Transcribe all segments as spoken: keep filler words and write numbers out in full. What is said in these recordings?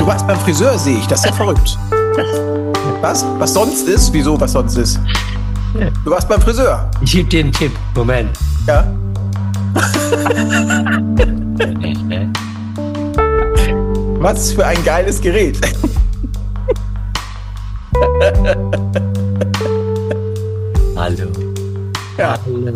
warst beim Friseur, sehe ich. Das ist ja verrückt. Was? Was sonst ist? Wieso, was sonst ist? Du warst beim Friseur. Ich gebe dir einen Tipp. Moment. Ja. Was für ein geiles Gerät. Hallo. Ja. Hallo.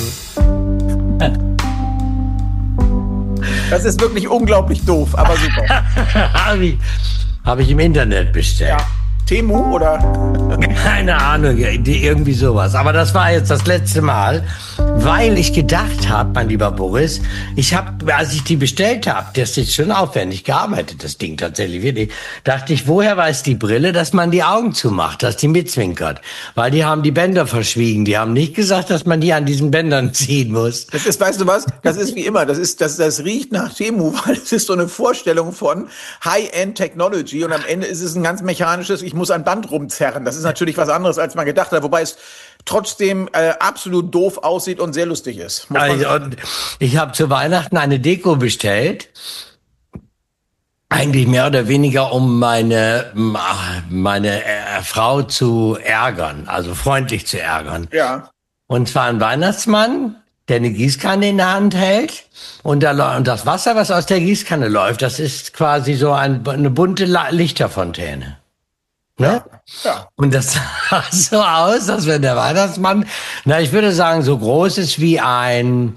Das ist wirklich unglaublich doof, aber super. Habe ich, hab ich im Internet bestellt. Ja. Temu oder? Keine Ahnung, irgendwie sowas. Aber das war jetzt das letzte Mal, weil ich gedacht habe, mein lieber Boris, ich habe, als ich die bestellt habe, das ist schon aufwendig gearbeitet, das Ding tatsächlich wirklich, dachte ich, woher weiß die Brille, dass man die Augen zumacht, dass die mitzwinkert? Weil die haben die Bänder verschwiegen. Die haben nicht gesagt, dass man die an diesen Bändern ziehen muss. Das ist, weißt du was? Das ist wie immer. Das ist, das, das riecht nach Temu, weil es ist so eine Vorstellung von High-End Technology und am Ende ist es ein ganz mechanisches, ich muss ein Band rumzerren. Das ist natürlich was anderes, als man gedacht hat, wobei es trotzdem äh, absolut doof aussieht und sehr lustig ist. Also, und ich habe zu Weihnachten eine Deko bestellt. Eigentlich mehr oder weniger, um meine, meine äh, Frau zu ärgern, also freundlich zu ärgern. Ja. Und zwar ein Weihnachtsmann, der eine Gießkanne in der Hand hält. Und, da, und das Wasser, was aus der Gießkanne läuft, das ist quasi so ein, eine bunte Lichterfontäne. Ne? Ja. Ja. Und das sah so aus, als wenn der Weihnachtsmann, na, ich würde sagen, so groß ist wie ein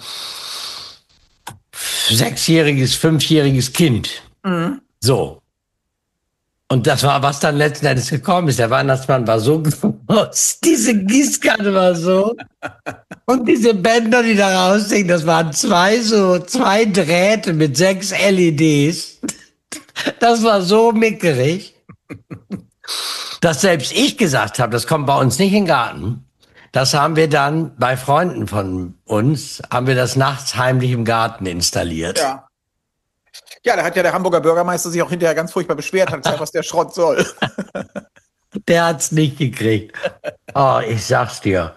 sechsjähriges, fünfjähriges Kind. Mhm. So. Und das war, was dann letzten Endes gekommen ist. Der Weihnachtsmann war so groß. Diese Gießkanne war so. Und diese Bänder, die da raushingen, das waren zwei so, zwei Drähte mit sechs L E Ds. Das war so mickerig, dass selbst ich gesagt habe, das kommt bei uns nicht in den Garten. Das haben wir dann bei Freunden von uns, haben wir das nachts heimlich im Garten installiert. Ja. Ja, da hat ja der Hamburger Bürgermeister sich auch hinterher ganz furchtbar beschwert, hat gesagt, was der Schrott soll. Der hat's nicht gekriegt. Oh, ich sag's dir.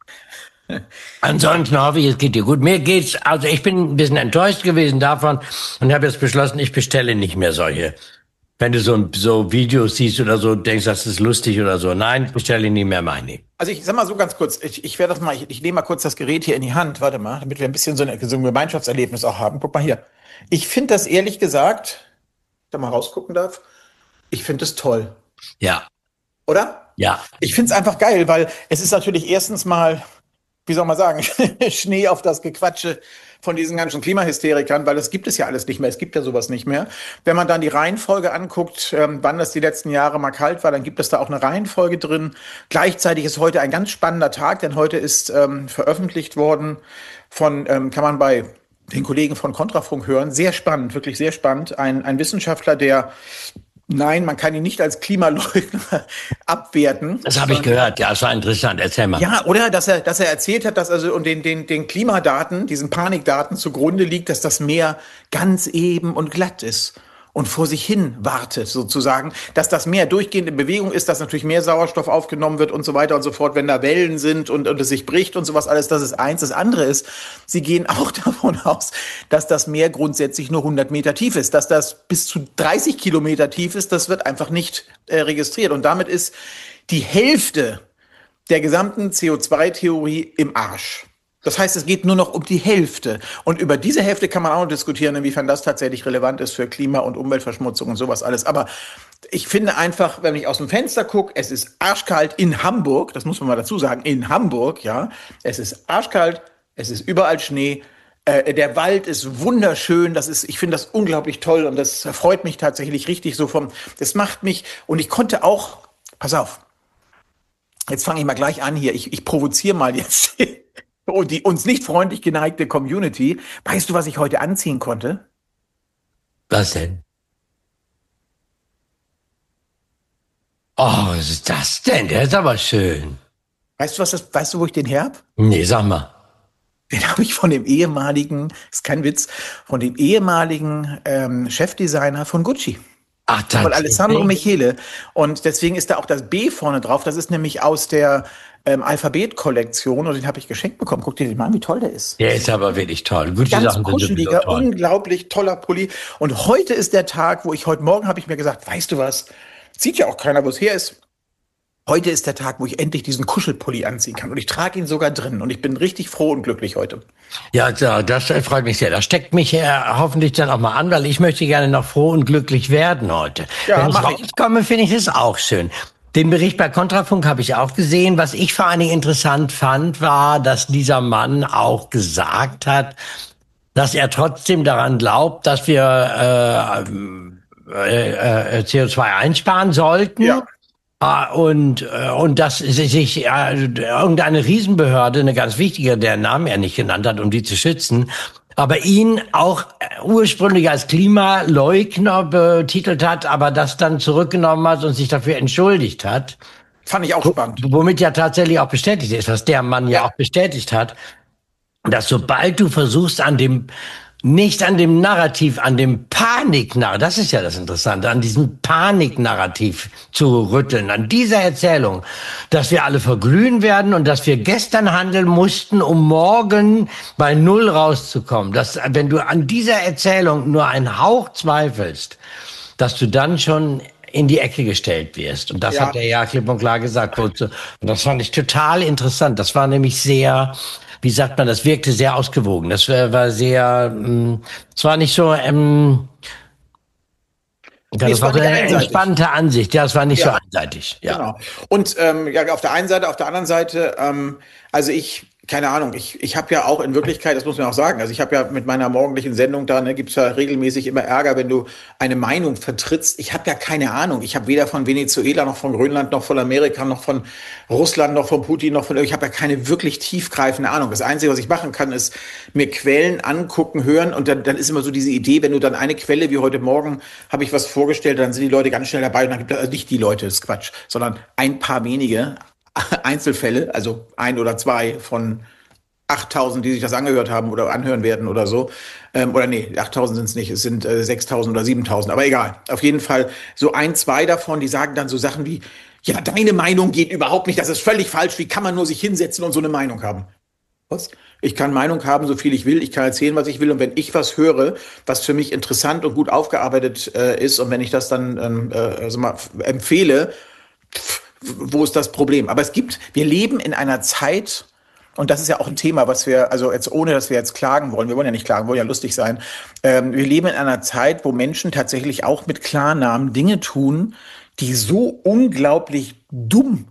Ansonsten hoffe ich, es geht dir gut. Mir geht's, also ich bin ein bisschen enttäuscht gewesen davon und habe jetzt beschlossen, ich bestelle nicht mehr solche. Wenn du so, so Videos siehst oder so, denkst, das ist lustig oder so. Nein, ich bestelle nicht mehr meine. Also ich sag mal so ganz kurz, ich, ich werde das mal, ich, ich nehme mal kurz das Gerät hier in die Hand, warte mal, damit wir ein bisschen so, eine, so ein Gemeinschaftserlebnis auch haben. Guck mal hier. Ich finde das ehrlich gesagt, wenn man mal rausgucken darf, ich finde es toll. Ja. Oder? Ja. Ich finde es einfach geil, weil es ist natürlich erstens mal, wie soll man sagen, Schnee auf das Gequatsche von diesen ganzen Klimahysterikern, weil das gibt es ja alles nicht mehr. Es gibt ja sowas nicht mehr. Wenn man dann die Reihenfolge anguckt, ähm, wann das die letzten Jahre mal kalt war, dann gibt es da auch eine Reihenfolge drin. Gleichzeitig ist heute ein ganz spannender Tag, denn heute ist ähm, veröffentlicht worden von, ähm, kann man bei den Kollegen von Kontrafunk hören, sehr spannend, wirklich sehr spannend. Ein, ein Wissenschaftler, der Nein, man kann ihn nicht als Klimaleugner abwerten. Das habe ich gehört, ja, es war interessant, erzähl mal. Ja, oder, dass er, dass er erzählt hat, dass also und den, den, den Klimadaten, diesen Panikdaten zugrunde liegt, dass das Meer ganz eben und glatt ist und vor sich hin wartet sozusagen, dass das Meer durchgehend in Bewegung ist, dass natürlich mehr Sauerstoff aufgenommen wird und so weiter und so fort, wenn da Wellen sind und, und es sich bricht und sowas alles, das ist eins. Das andere ist, sie gehen auch davon aus, dass das Meer grundsätzlich nur hundert Meter tief ist, dass das bis zu dreißig Kilometer tief ist, das wird einfach nicht äh, registriert und damit ist die Hälfte der gesamten C O zwei Theorie im Arsch. Das heißt, es geht nur noch um die Hälfte. Und über diese Hälfte kann man auch noch diskutieren, inwiefern das tatsächlich relevant ist für Klima- und Umweltverschmutzung und sowas alles. Aber ich finde einfach, wenn ich aus dem Fenster gucke, es ist arschkalt in Hamburg, das muss man mal dazu sagen, in Hamburg, ja. Es ist arschkalt, es ist überall Schnee, äh, der Wald ist wunderschön, das ist, ich finde das unglaublich toll und das freut mich tatsächlich richtig so vom, das macht mich, und ich konnte auch, pass auf, jetzt fange ich mal gleich an hier, ich, ich provoziere mal jetzt und die uns nicht freundlich geneigte Community. Weißt du, was ich heute anziehen konnte? Was denn? Oh, was ist das denn? Der ist aber schön. Weißt du, was das, weißt du, wo ich den her hab? Nee, sag mal. Den habe ich von dem ehemaligen, ist kein Witz, von dem ehemaligen ähm, Chefdesigner von Gucci. Ach, Von Alessandro tatsächlich? Michele. Und deswegen ist da auch das B vorne drauf. Das ist nämlich aus der ähm, Alphabet-Kollektion und den habe ich geschenkt bekommen. Guck dir den mal an, wie toll der ist. Der ist aber wirklich toll. Gute Ganz Sachen sind sowieso kuscheliger, toll. unglaublich toller Pulli. Und heute ist der Tag, wo ich heute Morgen habe ich mir gesagt, weißt du was? Sieht ja auch keiner, wo es her ist. Heute ist der Tag, wo ich endlich diesen Kuschelpulli anziehen kann. Und ich trage ihn sogar drin. Und ich bin richtig froh und glücklich heute. Ja, ja, das freut mich sehr. Das steckt mich äh, hoffentlich dann auch mal an, weil ich möchte gerne noch froh und glücklich werden heute. Ja, Wenn ich mach ich. rauskomme, finde ich es auch schön. Den Bericht bei Kontrafunk habe ich auch gesehen. Was ich vor allen Dingen interessant fand, war, dass dieser Mann auch gesagt hat, dass er trotzdem daran glaubt, dass wir äh, äh, äh, C O zwei einsparen sollten. Ja. Ah, Und, äh, und dass sich äh, irgendeine Riesenbehörde, eine ganz wichtige, deren Namen er nicht genannt hat, um die zu schützen, aber ihn auch ursprünglich als Klimaleugner betitelt hat, aber das dann zurückgenommen hat und sich dafür entschuldigt hat. Fand ich auch spannend. Womit ja tatsächlich auch bestätigt ist, was der Mann ja Ja. auch bestätigt hat, dass sobald du versuchst, an dem, nicht an dem Narrativ, an dem Paniknarrativ, das ist ja das Interessante, an diesem Paniknarrativ zu rütteln, an dieser Erzählung, dass wir alle verglühen werden und dass wir gestern handeln mussten, um morgen bei Null rauszukommen. Dass, wenn du an dieser Erzählung nur einen Hauch zweifelst, dass du dann schon in die Ecke gestellt wirst. Und das Ja. hat er ja klipp und klar gesagt. Und das fand ich total interessant. Das war nämlich sehr, wie sagt man, das wirkte sehr ausgewogen. Das war, war sehr, mh, es war nicht so, ähm, Nee, das es war war so nicht eine einseitig. entspannte Ansicht. Ja, es war nicht Ja. so einseitig. Ja. Genau. Und ähm, ja, auf der einen Seite, auf der anderen Seite, ähm, also ich, keine Ahnung, ich, ich habe ja auch in Wirklichkeit, das muss man auch sagen, also ich habe ja mit meiner morgendlichen Sendung da, ne, gibt's ja regelmäßig immer Ärger, wenn du eine Meinung vertrittst. Ich habe ja keine Ahnung. Ich habe weder von Venezuela noch von Grönland noch von Amerika noch von Russland noch von Putin noch von, ich habe ja keine wirklich tiefgreifende Ahnung. Das Einzige, was ich machen kann, ist mir Quellen angucken, hören und dann, dann ist immer so diese Idee, wenn du dann eine Quelle, wie heute Morgen habe ich was vorgestellt, dann sind die Leute ganz schnell dabei und dann gibt es also nicht die Leute, das ist Quatsch, sondern ein paar wenige Einzelfälle, also ein oder zwei von achttausend, die sich das angehört haben oder anhören werden oder so. Ähm, oder nee, achttausend sind es nicht, es sind äh, sechstausend oder siebentausend, aber egal. Auf jeden Fall so ein, zwei davon, die sagen dann so Sachen wie, ja, deine Meinung geht überhaupt nicht, das ist völlig falsch, wie kann man nur sich hinsetzen und so eine Meinung haben? Was? Ich kann Meinung haben, so viel ich will, ich kann erzählen, was ich will und wenn ich was höre, was für mich interessant und gut aufgearbeitet äh, ist und wenn ich das dann ähm, äh, also mal empfehle, pff, wo ist das Problem? Aber es gibt, wir leben in einer Zeit, und das ist ja auch ein Thema, was wir, also jetzt ohne, dass wir jetzt klagen wollen, wir wollen ja nicht klagen, wollen ja lustig sein. Ähm, wir leben in einer Zeit, wo Menschen tatsächlich auch mit Klarnamen Dinge tun, die so unglaublich dumm,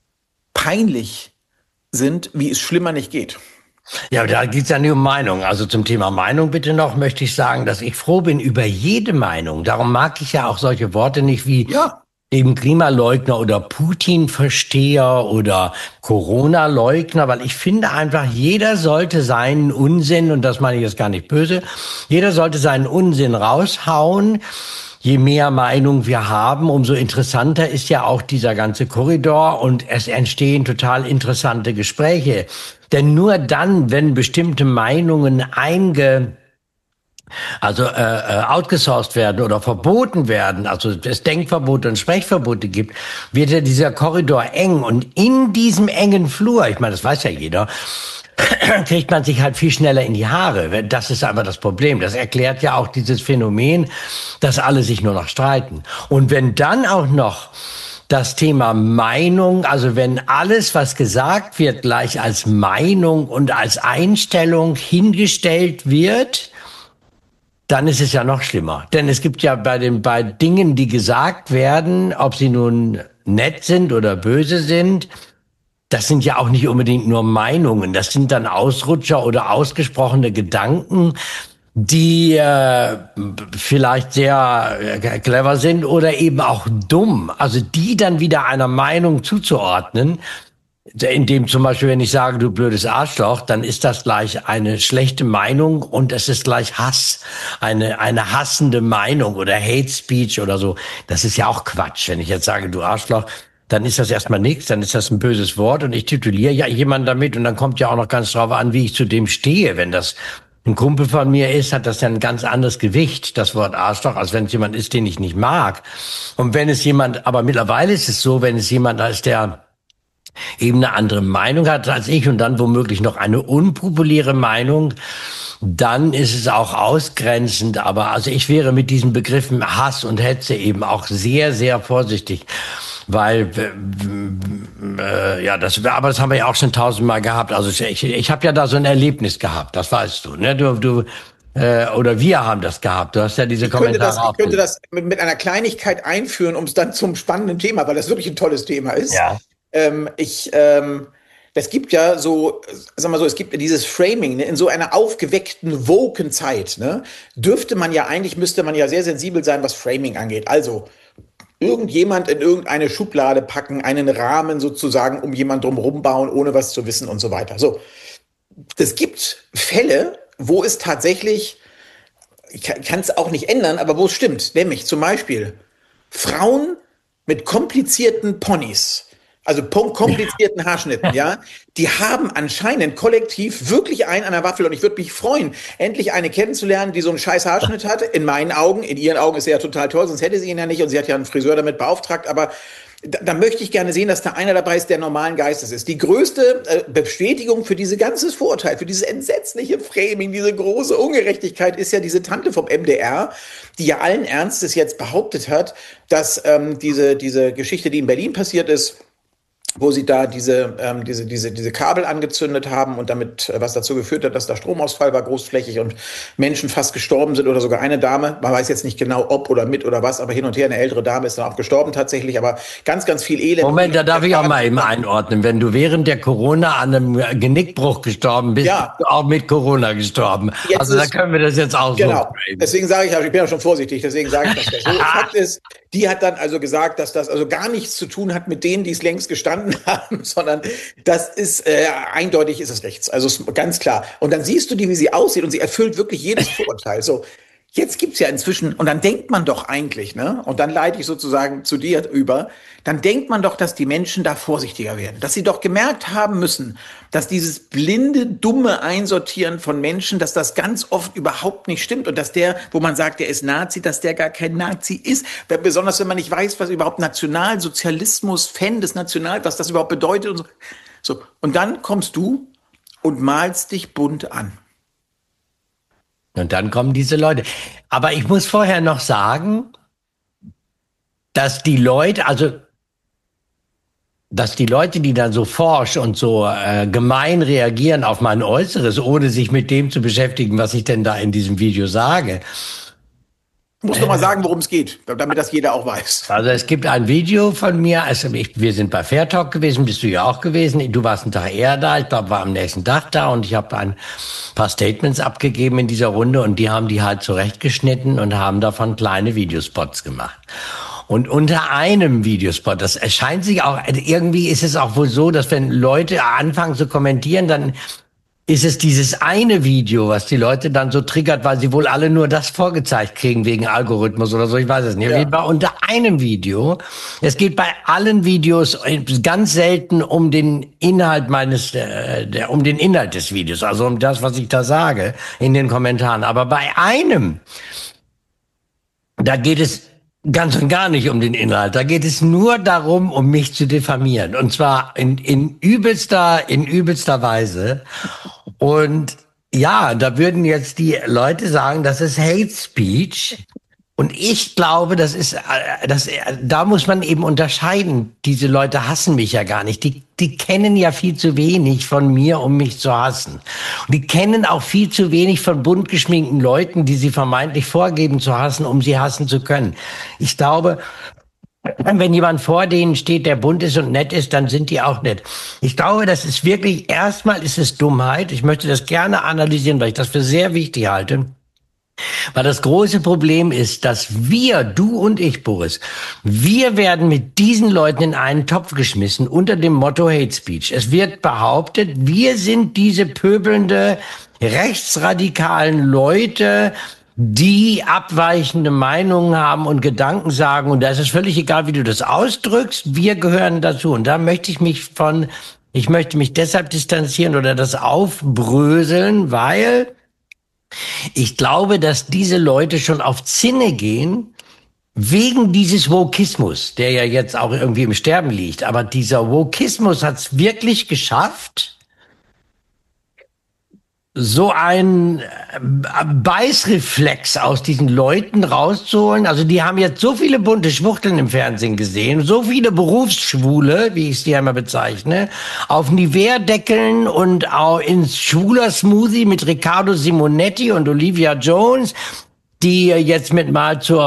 peinlich sind, wie es schlimmer nicht geht. Ja, aber da geht's ja nicht um Meinung. Also zum Thema Meinung bitte noch möchte ich sagen, dass ich froh bin über jede Meinung. Darum mag ich ja auch solche Worte nicht wie Ja. eben Klimaleugner oder Putin-Versteher oder Corona-Leugner, weil ich finde einfach, jeder sollte seinen Unsinn, und das meine ich jetzt gar nicht böse, jeder sollte seinen Unsinn raushauen. Je mehr Meinung wir haben, umso interessanter ist ja auch dieser ganze Korridor und es entstehen total interessante Gespräche. Denn nur dann, wenn bestimmte Meinungen einge also äh, äh, outgesourced werden oder verboten werden, also es Denkverbote und Sprechverbote gibt, wird ja dieser Korridor eng. Und in diesem engen Flur, ich meine, das weiß ja jeder, kriegt man sich halt viel schneller in die Haare. Das ist aber das Problem. Das erklärt ja auch dieses Phänomen, dass alle sich nur noch streiten. Und wenn dann auch noch das Thema Meinung, also wenn alles, was gesagt wird, gleich als Meinung und als Einstellung hingestellt wird, dann ist es ja noch schlimmer. Denn es gibt ja bei den bei Dingen, die gesagt werden, ob sie nun nett sind oder böse sind, das sind ja auch nicht unbedingt nur Meinungen. Das sind dann Ausrutscher oder ausgesprochene Gedanken, die äh, vielleicht sehr äh, clever sind oder eben auch dumm. Also die dann wieder einer Meinung zuzuordnen, indem zum Beispiel, wenn ich sage, du blödes Arschloch, dann ist das gleich eine schlechte Meinung und es ist gleich Hass, eine eine hassende Meinung oder Hate Speech oder so. Das ist ja auch Quatsch. Wenn ich jetzt sage, du Arschloch, dann ist das erstmal nichts, dann ist das ein böses Wort und ich tituliere ja jemanden damit und dann kommt ja auch noch ganz drauf an, wie ich zu dem stehe. Wenn das ein Kumpel von mir ist, hat das ja ein ganz anderes Gewicht, das Wort Arschloch, als wenn es jemand ist, den ich nicht mag. Und wenn es jemand, aber mittlerweile ist es so, wenn es jemand ist, der eben eine andere Meinung hat als ich und dann womöglich noch eine unpopuläre Meinung, dann ist es auch ausgrenzend. Aber also ich wäre mit diesen Begriffen Hass und Hetze eben auch sehr, sehr vorsichtig. Weil, äh, ja, das, aber das haben wir ja auch schon tausendmal gehabt. Also ich, ich habe ja da so ein Erlebnis gehabt, das weißt du, ne? Du, du, äh, oder wir haben das gehabt. Du hast ja diese Ich könnte Kommentare das, ich könnte das mit, mit einer Kleinigkeit einführen, um es dann zum spannenden Thema, weil das wirklich ein tolles Thema ist. Ja. Ähm, ich, ähm, das gibt ja so, sag mal so, es gibt dieses Framing, ne, in so einer aufgeweckten, woken Zeit, ne, dürfte man ja eigentlich, müsste man ja sehr sensibel sein, was Framing angeht. Also, irgendjemand in irgendeine Schublade packen, einen Rahmen sozusagen um jemand drumherum bauen, ohne was zu wissen und so weiter. So, es gibt Fälle, wo es tatsächlich, ich kann es auch nicht ändern, aber wo es stimmt. Nämlich zum Beispiel Frauen mit komplizierten Ponys, also komplizierten Haarschnitten, ja, die haben anscheinend kollektiv wirklich einen an der Waffel und ich würde mich freuen, endlich eine kennenzulernen, die so einen scheiß Haarschnitt hat. In meinen Augen, in ihren Augen ist er ja total toll, sonst hätte sie ihn ja nicht und sie hat ja einen Friseur damit beauftragt, aber da, da möchte ich gerne sehen, dass da einer dabei ist, der normalen Geistes ist. Die größte äh, Bestätigung für dieses ganze Vorurteil, für dieses entsetzliche Framing, diese große Ungerechtigkeit ist ja diese Tante vom M D R, die ja allen Ernstes jetzt behauptet hat, dass ähm, diese, diese Geschichte, die in Berlin passiert ist, wo sie da diese, ähm, diese, diese, diese Kabel angezündet haben und damit, äh, was dazu geführt hat, dass da Stromausfall war, großflächig und Menschen fast gestorben sind oder sogar eine Dame, man weiß jetzt nicht genau ob oder mit oder was, aber hin und her, eine ältere Dame ist dann auch gestorben tatsächlich, aber ganz, ganz viel Elend. Moment, da darf ich auch mal eben einordnen. Wenn du während der Corona an einem Genickbruch gestorben bist, ja, bist du auch mit Corona gestorben. Jetzt also da können wir das jetzt auch genau. so. Deswegen sage ich, ich bin ja schon vorsichtig, deswegen sage ich, dass das so Fakt ist. Die hat dann also gesagt, dass das also gar nichts zu tun hat mit denen, die es längst gestanden haben, sondern das ist äh, eindeutig ist es rechts. Also ist ganz klar. Und dann siehst du die, wie sie aussieht und sie erfüllt wirklich jedes Vorurteil. So, jetzt gibt's ja inzwischen, und dann denkt man doch eigentlich, ne, und dann leite ich sozusagen zu dir über, dann denkt man doch, dass die Menschen da vorsichtiger werden. Dass sie doch gemerkt haben müssen, dass dieses blinde, dumme Einsortieren von Menschen, dass das ganz oft überhaupt nicht stimmt und dass der, wo man sagt, der ist Nazi, dass der gar kein Nazi ist. Besonders wenn man nicht weiß, was überhaupt Nationalsozialismus, Fan des National, was das überhaupt bedeutet und so. So. Und dann kommst du und malst dich bunt an. Und dann kommen diese Leute. Aber ich muss vorher noch sagen, dass die Leute, also dass die Leute, die dann so forsch und so äh, gemein reagieren auf mein Äußeres, ohne sich mit dem zu beschäftigen, was ich denn da in diesem Video sage. Ich muss äh, noch mal sagen, worum es geht, damit das jeder auch weiß. Also es gibt ein Video von mir, also ich, wir sind bei Fair Talk gewesen, bist du ja auch gewesen, du warst einen Tag eher da, ich glaube, war am nächsten Tag da und ich habe ein paar Statements abgegeben in dieser Runde und die haben die halt zurechtgeschnitten und haben davon kleine Videospots gemacht. Und unter einem Videospot, das erscheint sich auch, irgendwie ist es auch wohl so, dass wenn Leute anfangen zu kommentieren, dann ist es dieses eine Video, was die Leute dann so triggert, weil sie wohl alle nur das vorgezeigt kriegen wegen Algorithmus oder so, ich weiß es nicht. Ja. Auf jeden Fall unter einem Video. Es geht bei allen Videos ganz selten um den Inhalt meines, äh, der, um den Inhalt des Videos, also um das, was ich da sage in den Kommentaren. Aber bei einem, da geht es ganz und gar nicht um den Inhalt. Da geht es nur darum, um mich zu diffamieren. Und zwar in, in übelster, in übelster Weise. Und ja, da würden jetzt die Leute sagen, das ist Hate Speech. Und ich glaube, das ist, das, da muss man eben unterscheiden. Diese Leute hassen mich ja gar nicht. Die, die kennen ja viel zu wenig von mir, um mich zu hassen. Und die kennen auch viel zu wenig von bunt geschminkten Leuten, die sie vermeintlich vorgeben zu hassen, um sie hassen zu können. Ich glaube, wenn jemand vor denen steht, der bunt ist und nett ist, dann sind die auch nett. Ich glaube, das ist wirklich, erstmal ist es Dummheit. Ich möchte das gerne analysieren, weil ich das für sehr wichtig halte. Weil das große Problem ist, dass wir, du und ich, Boris, wir werden mit diesen Leuten in einen Topf geschmissen unter dem Motto Hate Speech. Es wird behauptet, wir sind diese pöbelnde, rechtsradikalen Leute, die abweichende Meinungen haben und Gedanken sagen. Und da ist es völlig egal, wie du das ausdrückst. Wir gehören dazu. Und da möchte ich mich von, ich möchte mich deshalb distanzieren oder das aufbröseln, weil Ich glaube, dass diese Leute schon auf Zinne gehen, wegen dieses Wokismus, der ja jetzt auch irgendwie im Sterben liegt. Aber dieser Wokismus hat es wirklich geschafft, so ein Beißreflex aus diesen Leuten rauszuholen. Also die haben jetzt so viele bunte Schwuchteln im Fernsehen gesehen, so viele Berufsschwule, wie ich sie ja immer bezeichne, auf Nivea-Deckeln und auch ins Schwuler-Smoothie mit Riccardo Simonetti und Olivia Jones, die jetzt mit mal zur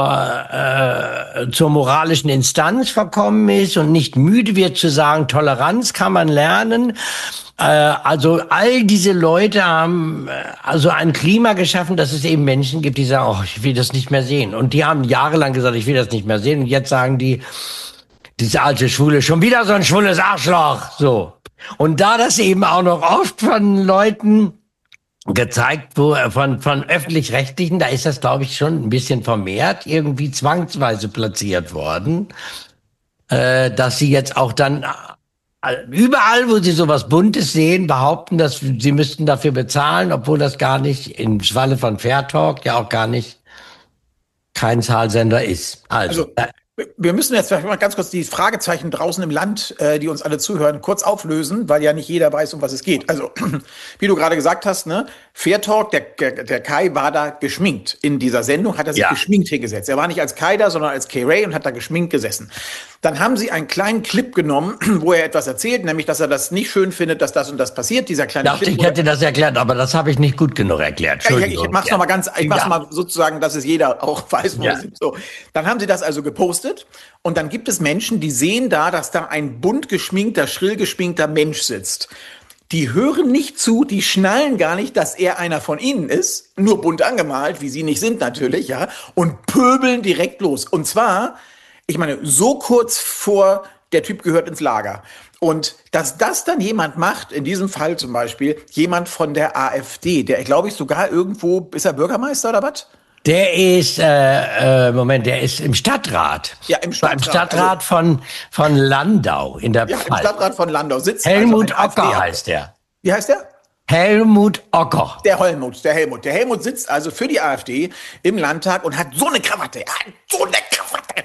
äh, zur moralischen Instanz verkommen ist und nicht müde wird zu sagen, Toleranz kann man lernen. Äh, also all diese Leute haben äh, also ein Klima geschaffen, dass es eben Menschen gibt, die sagen, oh, ich will das nicht mehr sehen. Und die haben jahrelang gesagt, ich will das nicht mehr sehen. Und jetzt sagen die, diese alte Schwule, schon wieder so ein schwules Arschloch. So. Und da das eben auch noch oft von Leuten gezeigt, wo von von öffentlich-rechtlichen, da ist das, glaube ich, schon ein bisschen vermehrt irgendwie zwangsweise platziert worden, äh, dass sie jetzt auch dann äh, überall, wo sie sowas Buntes sehen, behaupten, dass sie müssten dafür bezahlen, obwohl das gar nicht im Falle von Fair Talk ja auch gar nicht kein Zahlsender ist. Also, Also wir müssen jetzt vielleicht mal ganz kurz die Fragezeichen draußen im Land, äh, die uns alle zuhören, kurz auflösen, weil ja nicht jeder weiß, um was es geht. Also, wie du gerade gesagt hast, ne, Fair Talk, der, der, der Kai war da geschminkt. In dieser Sendung hat er sich Ja. geschminkt hingesetzt. Er war nicht als Kai da, sondern als K-Ray und hat da geschminkt gesessen. Dann haben sie einen kleinen Clip genommen, wo er etwas erzählt, nämlich, dass er das nicht schön findet, dass das und das passiert. Dieser kleine dachte, Clip. ich hätte das erklärt, aber das habe ich nicht gut genug erklärt. Ja, ich, Entschuldigung. ich mach's Ja. noch mal ganz, ich mach's Ja. mal sozusagen, dass es jeder auch weiß, wo Ja. wir sind. So. Dann haben sie das also gepostet und dann gibt es Menschen, die sehen da, dass da ein bunt geschminkter, schrill geschminkter Mensch sitzt. Die hören nicht zu, die schnallen gar nicht, dass er einer von ihnen ist, nur bunt angemalt, wie sie nicht sind natürlich, ja, und pöbeln direkt los. Und zwar, ich meine, so kurz vor, der Typ gehört ins Lager. Und dass das dann jemand macht, in diesem Fall zum Beispiel, jemand von der AfD, der, glaube ich, sogar irgendwo, ist er Bürgermeister oder was? Der ist, äh, äh, Moment, der ist im Stadtrat. Ja, im Stadtrat. Beim Stadtrat von, von Landau in der Ja, im Pfalz. Stadtrat von Landau sitzt. Helmut also ein Ocker AfD. heißt der. Wie heißt der? Helmut Ocker. Der Helmut, der Helmut. Der Helmut sitzt also für die AfD im Landtag und hat so eine Krawatte. Er hat so eine Krawatte.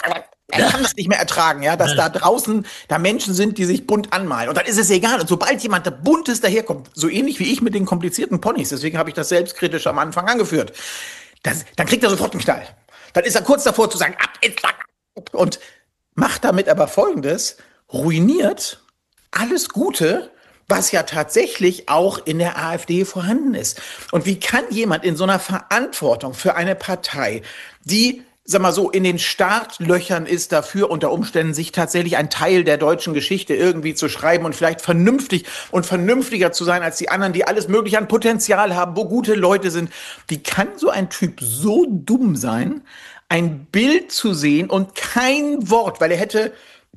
Er kann das nicht mehr ertragen, ja, dass da draußen da Menschen sind, die sich bunt anmalen. Und dann ist es egal. Und sobald jemand da Buntes daherkommt, so ähnlich wie ich mit den komplizierten Ponys, deswegen habe ich das selbstkritisch am Anfang angeführt, das, dann kriegt er sofort einen Knall. Dann ist er kurz davor zu sagen, ab ins Lager. Und macht damit aber Folgendes, ruiniert alles Gute, was ja tatsächlich auch in der AfD vorhanden ist. Und wie kann jemand in so einer Verantwortung für eine Partei, die, sag mal so, in den Startlöchern ist dafür, unter Umständen sich tatsächlich ein Teil der deutschen Geschichte irgendwie zu schreiben und vielleicht vernünftig und vernünftiger zu sein als die anderen, die alles Mögliche an Potenzial haben, wo gute Leute sind. Wie kann so ein Typ so dumm sein, ein Bild zu sehen und kein Wort, weil er hätte,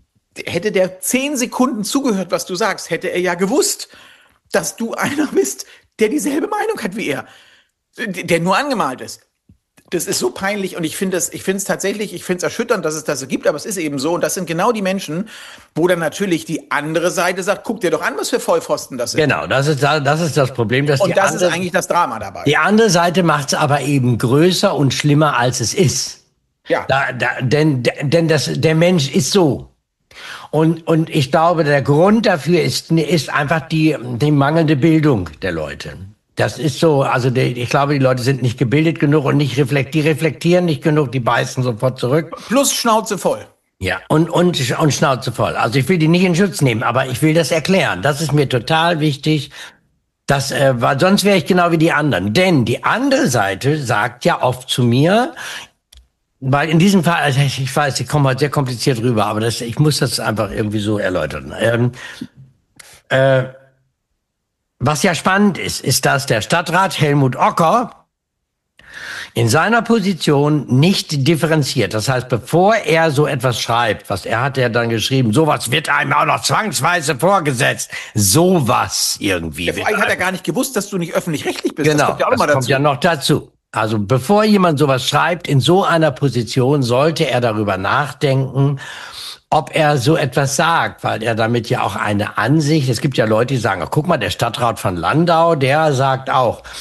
hätte der zehn Sekunden zugehört, was du sagst, hätte er ja gewusst, dass du einer bist, der dieselbe Meinung hat wie er, der nur angemalt ist. Das ist so peinlich und ich finde es, ich finde es tatsächlich, ich finde es erschütternd, dass es das so gibt, aber es ist eben so und das sind genau die Menschen, wo dann natürlich die andere Seite sagt, guck dir doch an, was für Vollpfosten das sind. Genau, das ist, das ist das Problem. Dass Und die das andere, ist eigentlich das Drama dabei. Die andere Seite macht es aber eben größer und schlimmer, als es ist. Ja. Da, da, denn denn das, der Mensch ist so. Und, und ich glaube, der Grund dafür ist, ist einfach die, die mangelnde Bildung der Leute. Das ist so, also die, ich glaube, die Leute sind nicht gebildet genug und nicht reflekt, die reflektieren nicht genug, die beißen sofort zurück. Plus Schnauze voll. Ja, und, und, und Schnauze voll. Also ich will die nicht in Schutz nehmen, aber ich will das erklären. Das ist mir total wichtig. Das, äh, weil sonst wäre ich genau wie die anderen. Denn die andere Seite sagt ja oft zu mir, weil in diesem Fall, also ich weiß, ich komme heute sehr kompliziert rüber, aber das, ich muss das einfach irgendwie so erläutern. Ähm, äh, was ja spannend ist, ist, dass der Stadtrat Helmut Ocker in seiner Position nicht differenziert. Das heißt, bevor er so etwas schreibt, was er hat ja dann geschrieben, sowas wird einem auch noch zwangsweise vorgesetzt. Sowas irgendwie. Ja, vor allem hat er gar nicht gewusst, dass du nicht öffentlich-rechtlich bist. Genau, das kommt ja auch das noch mal kommt dazu. ja noch dazu. Also bevor jemand sowas schreibt, in so einer Position sollte er darüber nachdenken, ob er so etwas sagt, weil er damit ja auch eine Ansicht, es gibt ja Leute, die sagen, guck mal, der Stadtrat von Landau, der sagt auch,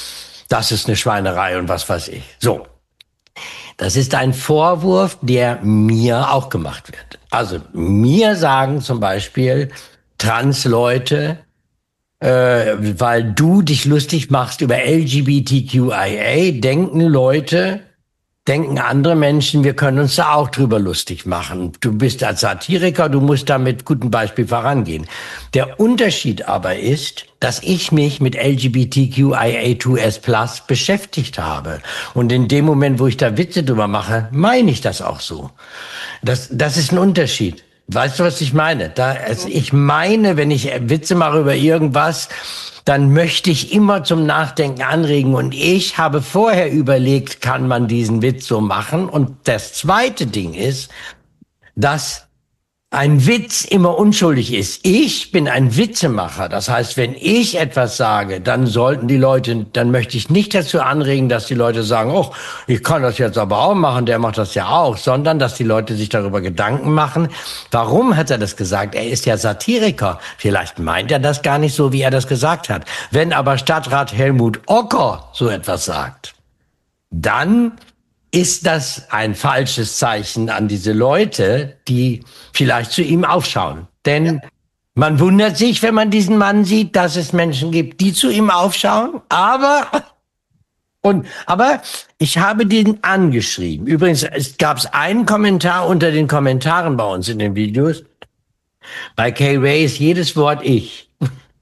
das ist eine Schweinerei und was weiß ich. So. Das ist ein Vorwurf, der mir auch gemacht wird. Also mir sagen zum Beispiel Trans-Leute, äh, weil du dich lustig machst über L G B T Q I A, denken Leute, denken andere Menschen, wir können uns da auch drüber lustig machen. Du bist als Satiriker, du musst da mit gutem Beispiel vorangehen. Der Unterschied aber ist, dass ich mich mit L G B T Q I A zwei S plus beschäftigt habe. Und in dem Moment, wo ich da Witze drüber mache, meine ich das auch so. Das, das ist ein Unterschied. Weißt du, was ich meine? Da, also ich meine, wenn ich Witze mache über irgendwas, dann möchte ich immer zum Nachdenken anregen. Und ich habe vorher überlegt, kann man diesen Witz so machen? Und das zweite Ding ist, dass ein Witz immer unschuldig ist. Ich bin ein Witzemacher. Das heißt, wenn ich etwas sage, dann sollten die Leute, dann möchte ich nicht dazu anregen, dass die Leute sagen, oh, ich kann das jetzt aber auch machen, der macht das ja auch, sondern dass die Leute sich darüber Gedanken machen, warum hat er das gesagt? Er ist ja Satiriker. Vielleicht meint er das gar nicht so, wie er das gesagt hat. Wenn aber Stadtrat Helmut Ocker so etwas sagt, dann ist das ein falsches Zeichen an diese Leute, die vielleicht zu ihm aufschauen. Denn ja. Man wundert sich, wenn man diesen Mann sieht, dass es Menschen gibt, die zu ihm aufschauen. Aber, und, aber ich habe den angeschrieben. Übrigens, es gab einen Kommentar unter den Kommentaren bei uns in den Videos. Bei K-Ray ist jedes Wort ich.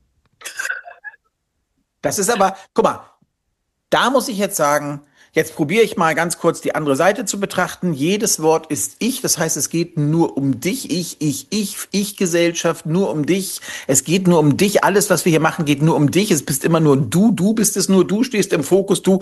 Das ist aber, guck mal, da muss ich jetzt sagen, jetzt probiere ich mal ganz kurz die andere Seite zu betrachten. Jedes Wort ist ich, das heißt, es geht nur um dich, ich, ich, ich, ich Gesellschaft, nur um dich. Es geht nur um dich. Alles, was wir hier machen, geht nur um dich. Es bist immer nur du, du bist es nur, du stehst im Fokus, du.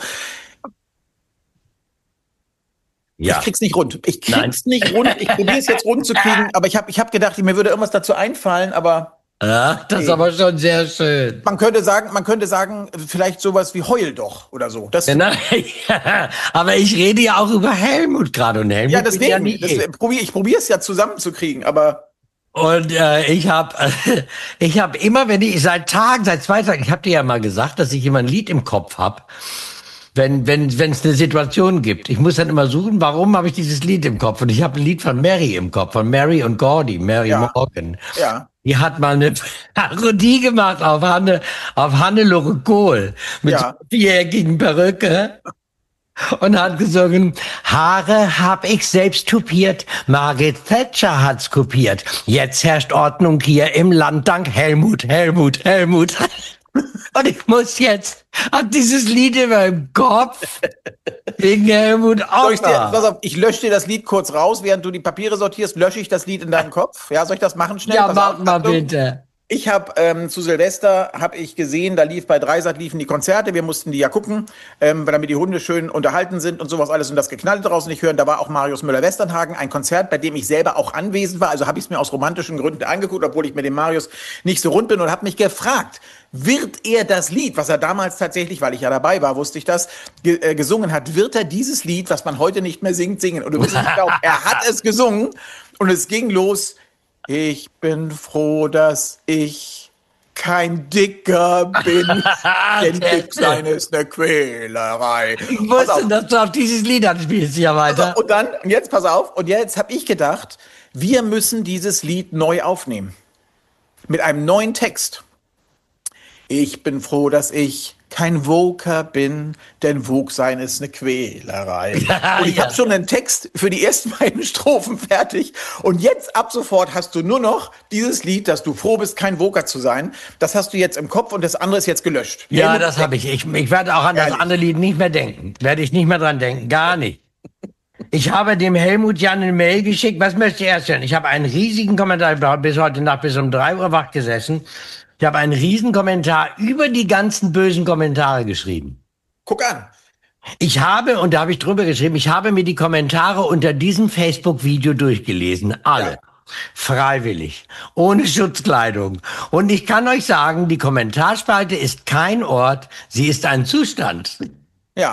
Ja. Ich krieg's nicht rund. Ich krieg's Nein. nicht rund. Ich probiere es jetzt rund zu kriegen, aber ich habe ich hab gedacht, mir würde irgendwas dazu einfallen, aber ja, das ist aber schon sehr schön. Man könnte sagen, man könnte sagen, vielleicht sowas wie heul doch oder so. Das Nein, ja, aber ich rede ja auch über Helmut gerade und Helmut. Ja, deswegen. Ja nicht das, probier, ich probiere es ja zusammenzukriegen, aber. Und äh, ich habe, äh, ich habe immer, wenn ich seit Tagen, seit zwei Tagen, ich habe dir ja mal gesagt, dass ich immer ein Lied im Kopf habe. Wenn wenn wenn es eine Situation gibt, ich muss dann immer suchen, warum habe ich dieses Lied im Kopf? Und ich habe ein Lied von Mary im Kopf, von Mary und Gordy, Mary ja. Morgan. Ja. Die hat mal eine Parodie gemacht auf Hanne, auf Hannelore Kohl mit ja. so viereckigen Perücke und hat gesungen, Haare hab ich selbst tupiert, Margaret Thatcher hat's kopiert. Jetzt herrscht Ordnung hier im Land dank Helmut, Helmut, Helmut. Und ich muss jetzt, hab dieses Lied in meinem Kopf wegen Helmut Ocker. Ich, dir, pass auf, ich lösche dir das Lied kurz raus, während du die Papiere sortierst, lösche ich das Lied in deinem Kopf. Ja, soll ich das machen schnell? Ja, pass mach auf, mal bitte. Ich habe ähm, zu Silvester, habe ich gesehen, da lief bei Dreisat liefen die Konzerte, wir mussten die ja gucken, ähm, damit die Hunde schön unterhalten sind und sowas alles und das Geknalle draußen nicht hören. Da war auch Marius Müller-Westernhagen, ein Konzert, bei dem ich selber auch anwesend war, also habe ich es mir aus romantischen Gründen angeguckt, obwohl ich mit dem Marius nicht so rund bin und habe mich gefragt, wird er das Lied, was er damals tatsächlich, weil ich ja dabei war, wusste ich das, ge äh, gesungen hat, wird er dieses Lied, was man heute nicht mehr singt, singen? Und du wirst es nicht glauben, er hat es gesungen und es ging los, ich bin froh, dass ich kein Dicker bin, denn dick sein ist eine Quälerei. Ich wusste, dass du auf dieses Lied anspielst, ja weiter. Und dann, und jetzt pass auf, und jetzt habe ich gedacht, wir müssen dieses Lied neu aufnehmen. Mit einem neuen Text. Ich bin froh, dass ich kein Woker bin, denn Vogue sein ist eine Quälerei. Ja, und ich ja. habe schon einen Text für die ersten beiden Strophen fertig. Und jetzt ab sofort hast du nur noch dieses Lied, dass du froh bist, kein Woker zu sein. Das hast du jetzt im Kopf und das andere ist jetzt gelöscht. Ja, Helmut, das habe ich. ich. Ich werde auch an ehrlich. das andere Lied nicht mehr denken. Werde ich nicht mehr dran denken. Gar nicht. Ich habe dem Helmut Jan eine Mail geschickt. Was möchte er erst hören? Ich habe einen riesigen Kommentar. Ich habe bis heute Nacht bis um drei Uhr wach gesessen. Ich habe einen riesen Kommentar über die ganzen bösen Kommentare geschrieben. Guck an. Ich habe, und da habe ich drüber geschrieben, ich habe mir die Kommentare unter diesem Facebook-Video durchgelesen. Alle. Ja. Freiwillig. Ohne Schutzkleidung. Und ich kann euch sagen, die Kommentarspalte ist kein Ort, sie ist ein Zustand. Ja.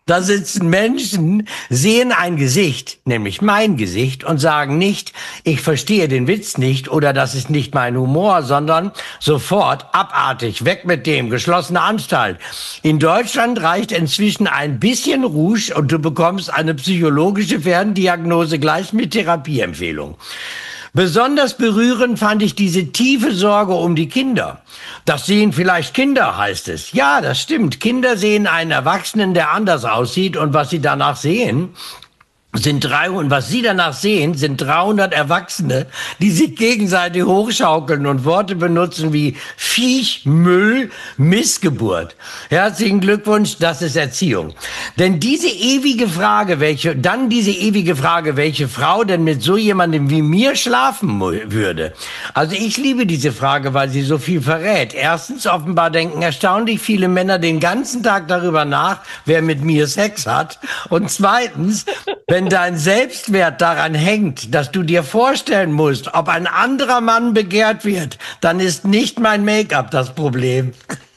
Da sitzen Menschen, sehen ein Gesicht, nämlich mein Gesicht, und sagen nicht, ich verstehe den Witz nicht oder das ist nicht mein Humor, sondern sofort abartig, weg mit dem, geschlossene Anstalt. In Deutschland reicht inzwischen ein bisschen Rouge und du bekommst eine psychologische Ferndiagnose gleich mit Therapieempfehlung. Besonders berührend fand ich diese tiefe Sorge um die Kinder. Das sehen vielleicht Kinder, heißt es. Ja, das stimmt. Kinder sehen einen Erwachsenen, der anders aussieht, und was sie danach sehen, sind drei, und was Sie danach sehen, sind dreihundert Erwachsene, die sich gegenseitig hochschaukeln und Worte benutzen wie Viech, Müll, Missgeburt. Herzlichen Glückwunsch, das ist Erziehung. Denn diese ewige Frage, welche, dann diese ewige Frage, welche Frau denn mit so jemandem wie mir schlafen würde. Also ich liebe diese Frage, weil sie so viel verrät. Erstens, offenbar denken erstaunlich viele Männer den ganzen Tag darüber nach, wer mit mir Sex hat. Und zweitens, wenn Wenn dein Selbstwert daran hängt, dass du dir vorstellen musst, ob ein anderer Mann begehrt wird, dann ist nicht mein Make-up das Problem.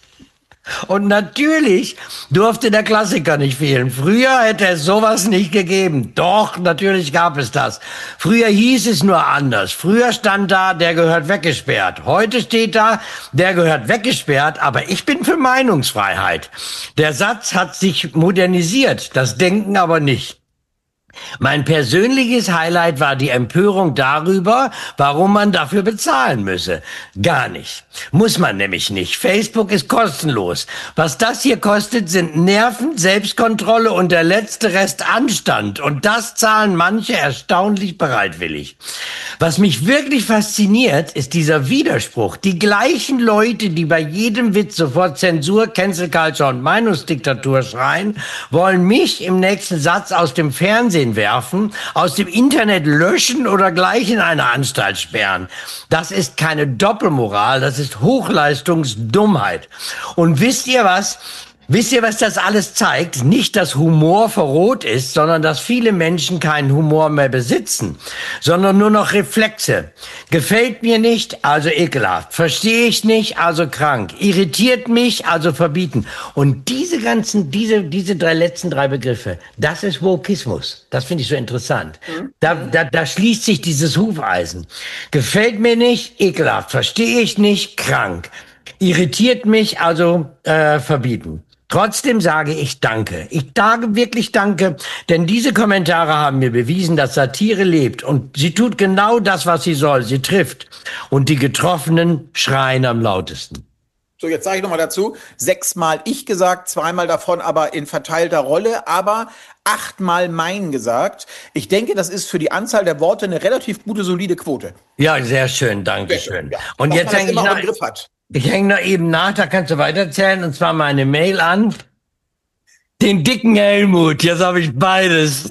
Und natürlich durfte der Klassiker nicht fehlen. Früher hätte es sowas nicht gegeben. Doch, natürlich gab es das. Früher hieß es nur anders. Früher stand da, der gehört weggesperrt. Heute steht da, der gehört weggesperrt, aber ich bin für Meinungsfreiheit. Der Satz hat sich modernisiert, das Denken aber nicht. Mein persönliches Highlight war die Empörung darüber, warum man dafür bezahlen müsse. Gar nicht. Muss man nämlich nicht. Facebook ist kostenlos. Was das hier kostet, sind Nerven, Selbstkontrolle und der letzte Rest Anstand. Und das zahlen manche erstaunlich bereitwillig. Was mich wirklich fasziniert, ist dieser Widerspruch. Die gleichen Leute, die bei jedem Witz sofort Zensur, Cancel Culture und Meinungsdiktatur schreien, wollen mich im nächsten Satz aus dem Fernsehen werfen, aus dem Internet löschen oder gleich in eine Anstalt sperren. Das ist keine Doppelmoral, das ist Hochleistungsdummheit. Und wisst ihr was? Wisst ihr, was das alles zeigt? Nicht, dass Humor verroht ist, sondern dass viele Menschen keinen Humor mehr besitzen, sondern nur noch Reflexe. Gefällt mir nicht, also ekelhaft. Verstehe ich nicht, also krank. Irritiert mich, also verbieten. Und diese ganzen, diese, diese drei letzten drei Begriffe, das ist Wokismus. Das finde ich so interessant. Mhm. Da, da, da schließt sich dieses Hufeisen. Gefällt mir nicht, ekelhaft. Verstehe ich nicht, krank. Irritiert mich, also äh, verbieten. Trotzdem sage ich Danke. Ich sage wirklich Danke, denn diese Kommentare haben mir bewiesen, dass Satire lebt und sie tut genau das, was sie soll. Sie trifft und die Getroffenen schreien am lautesten. So, jetzt sage ich nochmal dazu, sechsmal ich gesagt, zweimal davon aber in verteilter Rolle, aber achtmal mein gesagt. Ich denke, das ist für die Anzahl der Worte eine relativ gute, solide Quote. Ja, sehr schön, danke schön. Ja. Und dass jetzt man das denke ich immer nach, im Griff hat. Ich hänge noch eben nach, da kannst du weiterzählen, und zwar meine Mail an den dicken Helmut. Jetzt habe ich beides.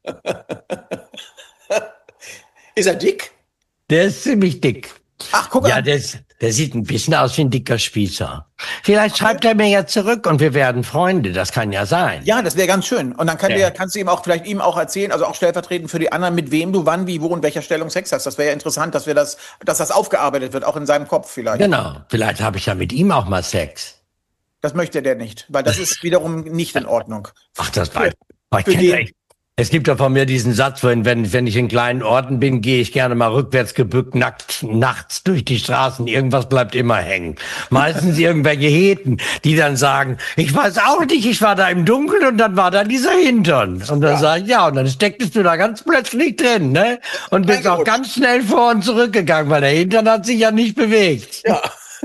Ist er dick? Der ist ziemlich dick. Ach, guck mal. Ja, der, ist, der sieht ein bisschen aus wie ein dicker Spießer. Vielleicht okay. Schreibt er mir ja zurück und wir werden Freunde. Das kann ja sein. Ja, das wäre ganz schön. Und dann kann ja. dir, kannst du ihm auch vielleicht ihm auch erzählen, also auch stellvertretend für die anderen, mit wem du wann, wie, wo und welcher Stellung Sex hast. Das wäre ja interessant, dass wir das, dass das aufgearbeitet wird, auch in seinem Kopf vielleicht. Genau. Vielleicht habe ich ja mit ihm auch mal Sex. Das möchte der nicht, weil das ist wiederum nicht in Ordnung. Ach, das war. Für, für Es gibt ja von mir diesen Satz, wenn, wenn, wenn ich in kleinen Orten bin, gehe ich gerne mal rückwärts gebückt, nackt, nachts durch die Straßen. Irgendwas bleibt immer hängen. Meistens irgendwelche Heten, die dann sagen, ich weiß auch nicht, ich war da im Dunkeln und dann war da dieser Hintern. Und dann ja. sage ich, ja, und dann stecktest du da ganz plötzlich drin, ne? Und bist auch ganz schnell vor und zurückgegangen, weil der Hintern hat sich ja nicht bewegt. Ja.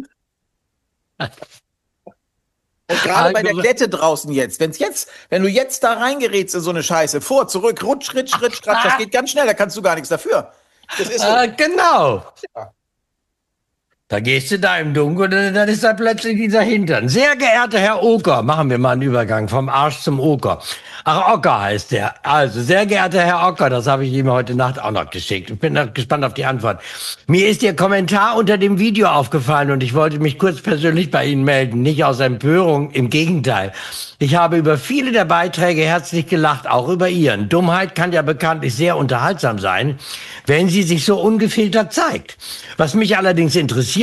Und gerade bei der Klette draußen jetzt, wenn's jetzt, wenn du jetzt da reingerätst in so eine Scheiße, vor, zurück, rutsch, Schritt, Schritt, Schritt, das geht ganz schnell, da kannst du gar nichts dafür. Das ist so. Äh, genau. Ja. Da gehst du da im Dunkeln und dann ist da plötzlich dieser Hintern. Sehr geehrter Herr Oker, machen wir mal einen Übergang vom Arsch zum Oker. Ach, Ocker heißt der. Also, sehr geehrter Herr Ocker, das habe ich ihm heute Nacht auch noch geschickt. Ich bin gespannt auf die Antwort. Mir ist Ihr Kommentar unter dem Video aufgefallen und ich wollte mich kurz persönlich bei Ihnen melden. Nicht aus Empörung, im Gegenteil. Ich habe über viele der Beiträge herzlich gelacht, auch über Ihren. Dummheit kann ja bekanntlich sehr unterhaltsam sein, wenn sie sich so ungefiltert zeigt. Was mich allerdings interessiert,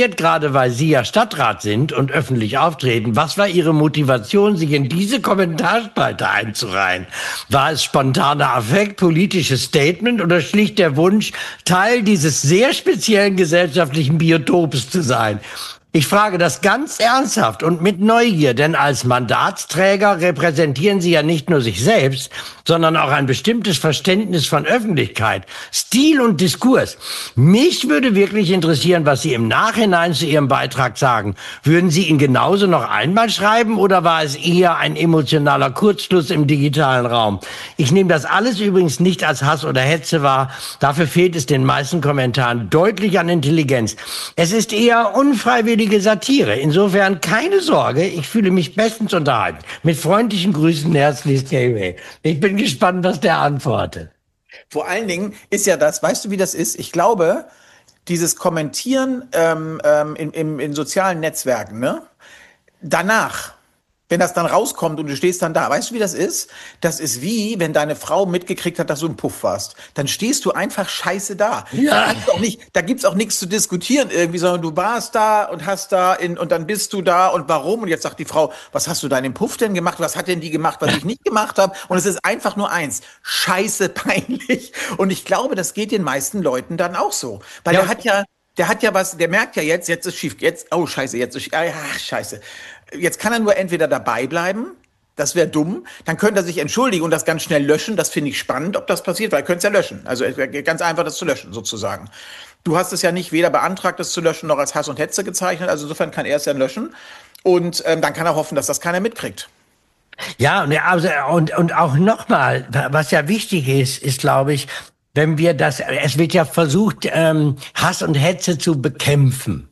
interessiert, gerade weil Sie ja Stadtrat sind und öffentlich auftreten, was war Ihre Motivation, sich in diese Kommentarspalte einzureihen? War es spontaner Affekt, politisches Statement oder schlicht der Wunsch, Teil dieses sehr speziellen gesellschaftlichen Biotops zu sein? Ich frage das ganz ernsthaft und mit Neugier, denn als Mandatsträger repräsentieren Sie ja nicht nur sich selbst, sondern auch ein bestimmtes Verständnis von Öffentlichkeit, Stil und Diskurs. Mich würde wirklich interessieren, was Sie im Nachhinein zu Ihrem Beitrag sagen. Würden Sie ihn genauso noch einmal schreiben oder war es eher ein emotionaler Kurzschluss im digitalen Raum? Ich nehme das alles übrigens nicht als Hass oder Hetze wahr. Dafür fehlt es den meisten Kommentaren deutlich an Intelligenz. Es ist eher unfreiwillig Satire. Insofern keine Sorge, ich fühle mich bestens unterhalten. Mit freundlichen Grüßen, herzlichst K-Way. Ich bin gespannt, was der antwortet. Vor allen Dingen ist ja das, weißt du, wie das ist? Ich glaube, dieses Kommentieren ähm, ähm, in, in, in sozialen Netzwerken, ne? Danach, wenn das dann rauskommt und du stehst dann da, weißt du, wie das ist? Das ist wie, wenn deine Frau mitgekriegt hat, dass du im Puff warst. Dann stehst du einfach scheiße da. Ja. Da gibt's auch nicht, da gibt's auch nichts zu diskutieren irgendwie, sondern du warst da und hast da in, und dann bist du da und warum? Und jetzt sagt die Frau, was hast du da in dem Puff denn gemacht? Was hat denn die gemacht, was ich nicht gemacht habe? Und es ist einfach nur eins. Scheiße peinlich. Und ich glaube, das geht den meisten Leuten dann auch so. Weil Ja. der hat ja, der hat ja was, der merkt ja jetzt, jetzt ist schief, jetzt, oh scheiße, jetzt ist, ach scheiße. Jetzt kann er nur entweder dabei bleiben, das wäre dumm, dann könnte er sich entschuldigen und das ganz schnell löschen, das finde ich spannend, ob das passiert, weil er könnte es ja löschen, also ganz einfach das zu löschen sozusagen. Du hast es ja nicht weder beantragt, das zu löschen, noch als Hass und Hetze gezeichnet, also insofern kann er es ja löschen und ähm, dann kann er hoffen, dass das keiner mitkriegt. Ja, und, also, und, und auch nochmal, was ja wichtig ist, ist, glaube ich, wenn wir das, es wird ja versucht, ähm, Hass und Hetze zu bekämpfen.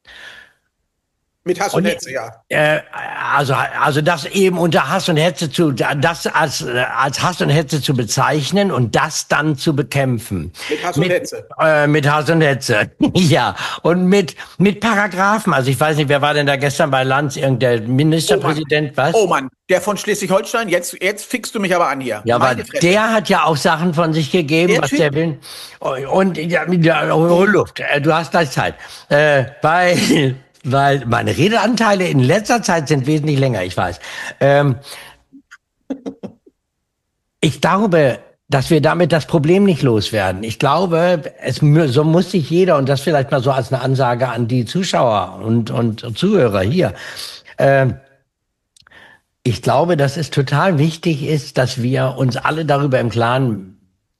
Mit Hass und, und Hetze, ja. Äh, also, also das eben unter Hass und Hetze zu, das als, als Hass und Hetze zu bezeichnen und das dann zu bekämpfen. Mit Hass und mit, Hetze. Äh, mit Hass und Hetze, ja. Und mit, mit Paragraphen. Also ich weiß nicht, wer war denn da gestern bei Lanz? Irgendein Ministerpräsident, oh was? was? Oh Mann, der von Schleswig-Holstein, jetzt, jetzt fixst du mich aber an hier. Ja, aber der hat ja auch Sachen von sich gegeben, der was typ? Der will. Und, ja, ja, oh, Luft, du hast gleich Zeit. Äh, bei... Weil meine Redeanteile in letzter Zeit sind wesentlich länger, ich weiß. Ähm, ich glaube, dass wir damit das Problem nicht loswerden. Ich glaube, es so muss sich jeder, und das vielleicht mal so als eine Ansage an die Zuschauer und, und Zuhörer hier, äh, ich glaube, dass es total wichtig ist, dass wir uns alle darüber im Klaren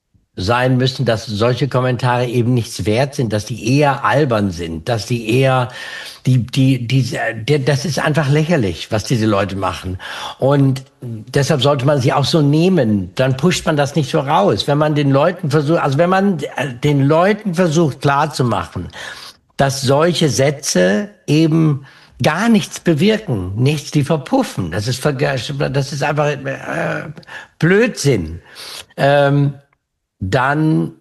sein müssen, dass solche Kommentare eben nichts wert sind, dass die eher albern sind, dass die eher, die, die, die, die, das ist einfach lächerlich, was diese Leute machen. Und deshalb sollte man sie auch so nehmen. Dann pusht man das nicht so raus. Wenn man den Leuten versucht, also wenn man den Leuten versucht klarzumachen, dass solche Sätze eben gar nichts bewirken, nichts, die verpuffen. Das ist, das ist einfach äh, Blödsinn. Ähm, dann,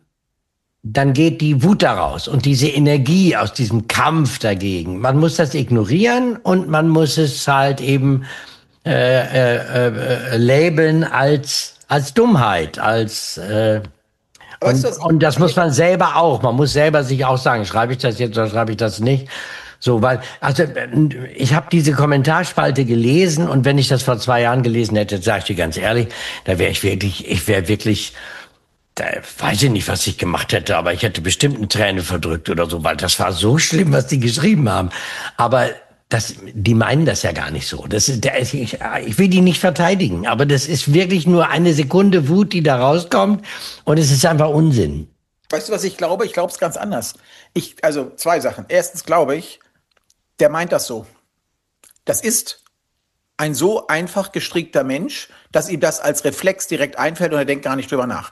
dann geht die Wut daraus und diese Energie aus diesem Kampf dagegen. Man muss das ignorieren und man muss es halt eben äh, äh, äh, labeln als, als Dummheit, als äh, und, das, und das muss man selber auch. Man muss selber sich auch sagen, schreibe ich das jetzt oder schreibe ich das nicht? So, weil, also ich habe diese Kommentarspalte gelesen und wenn ich das vor zwei Jahren gelesen hätte, sage ich dir ganz ehrlich, da wäre ich wirklich, ich wäre wirklich Da weiß ich nicht, was ich gemacht hätte, aber ich hätte bestimmt eine Träne verdrückt oder so, weil das war so schlimm, was die geschrieben haben. Aber das, die meinen das ja gar nicht so. Das ist, ich, ich will die nicht verteidigen, aber das ist wirklich nur eine Sekunde Wut, die da rauskommt und es ist einfach Unsinn. Weißt du, was ich glaube? Ich glaube es ganz anders. Ich, also zwei Sachen. Erstens glaube ich, der meint das so. Das ist ein so einfach gestrickter Mensch, dass ihm das als Reflex direkt einfällt und er denkt gar nicht drüber nach.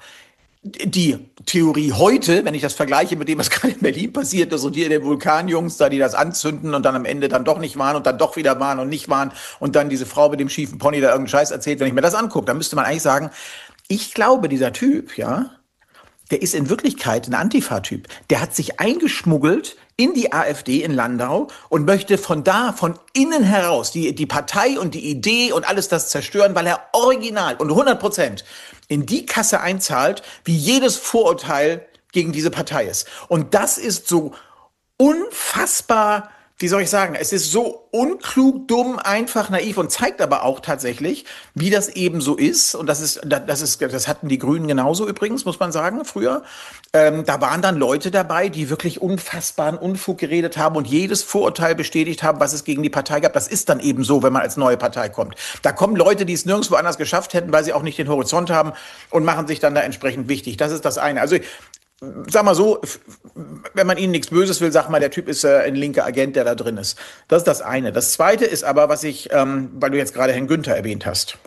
Die Theorie heute, wenn ich das vergleiche mit dem, was gerade in Berlin passiert ist und hier der Vulkanjungs da, die das anzünden und dann am Ende dann doch nicht waren und dann doch wieder waren und nicht waren und dann diese Frau mit dem schiefen Pony da irgendeinen Scheiß erzählt, wenn ich mir das angucke, dann müsste man eigentlich sagen, ich glaube, dieser Typ, ja, der ist in Wirklichkeit ein Antifa-Typ. Der hat sich eingeschmuggelt in die AfD in Landau und möchte von da, von innen heraus, die, die Partei und die Idee und alles das zerstören, weil er original und hundert Prozent in die Kasse einzahlt, wie jedes Vorurteil gegen diese Partei ist. Und das ist so unfassbar, wie soll ich sagen, es ist so unklug, dumm, einfach, naiv und zeigt aber auch tatsächlich, wie das eben so ist. Und das ist, das ist, das hatten die Grünen genauso übrigens, muss man sagen, früher. Ähm, da waren dann Leute dabei, die wirklich unfassbaren Unfug geredet haben und jedes Vorurteil bestätigt haben, was es gegen die Partei gab. Das ist dann eben so, wenn man als neue Partei kommt. Da kommen Leute, die es nirgendwo anders geschafft hätten, weil sie auch nicht den Horizont haben und machen sich dann da entsprechend wichtig. Das ist das eine. Also sag mal so, wenn man ihnen nichts Böses will, sag mal, der Typ ist äh, ein linker Agent, der da drin ist. Das ist das eine. Das zweite ist aber, was ich, ähm, weil du jetzt gerade Herrn Günther erwähnt hast.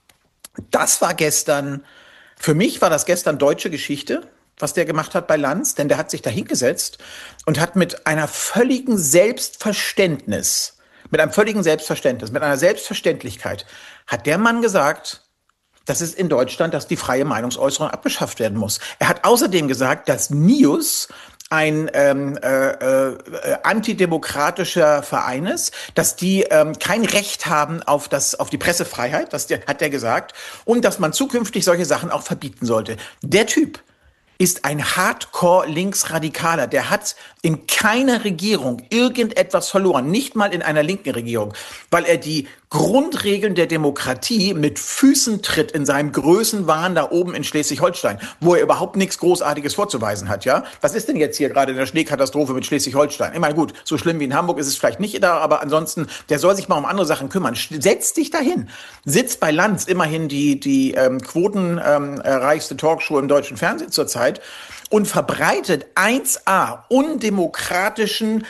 Das war gestern, für mich war das gestern deutsche Geschichte, was der gemacht hat bei Lanz, denn der hat sich da hingesetzt und hat mit einer völligen Selbstverständnis, mit einem völligen Selbstverständnis, mit einer Selbstverständlichkeit, hat der Mann gesagt, das ist in Deutschland, dass die freie Meinungsäußerung abgeschafft werden muss. Er hat außerdem gesagt, dass NIOS ein ähm, äh, äh, antidemokratischer Verein ist, dass die ähm, kein Recht haben auf das auf die Pressefreiheit, das der, hat er gesagt, und dass man zukünftig solche Sachen auch verbieten sollte. Der Typ ist ein Hardcore-Linksradikaler. Der hat in keiner Regierung irgendetwas verloren, nicht mal in einer linken Regierung, weil er die Grundregeln der Demokratie mit Füßen tritt in seinem Größenwahn da oben in Schleswig-Holstein, wo er überhaupt nichts Großartiges vorzuweisen hat, ja? Was ist denn jetzt hier gerade in der Schneekatastrophe mit Schleswig-Holstein? Ich meine, gut, so schlimm wie in Hamburg ist es vielleicht nicht da, aber ansonsten, der soll sich mal um andere Sachen kümmern. Setz dich dahin. Sitz bei Lanz, immerhin die, die ähm, quotenreichste ähm, Talkshow im deutschen Fernsehen zurzeit, und verbreitet eins a undemokratischen,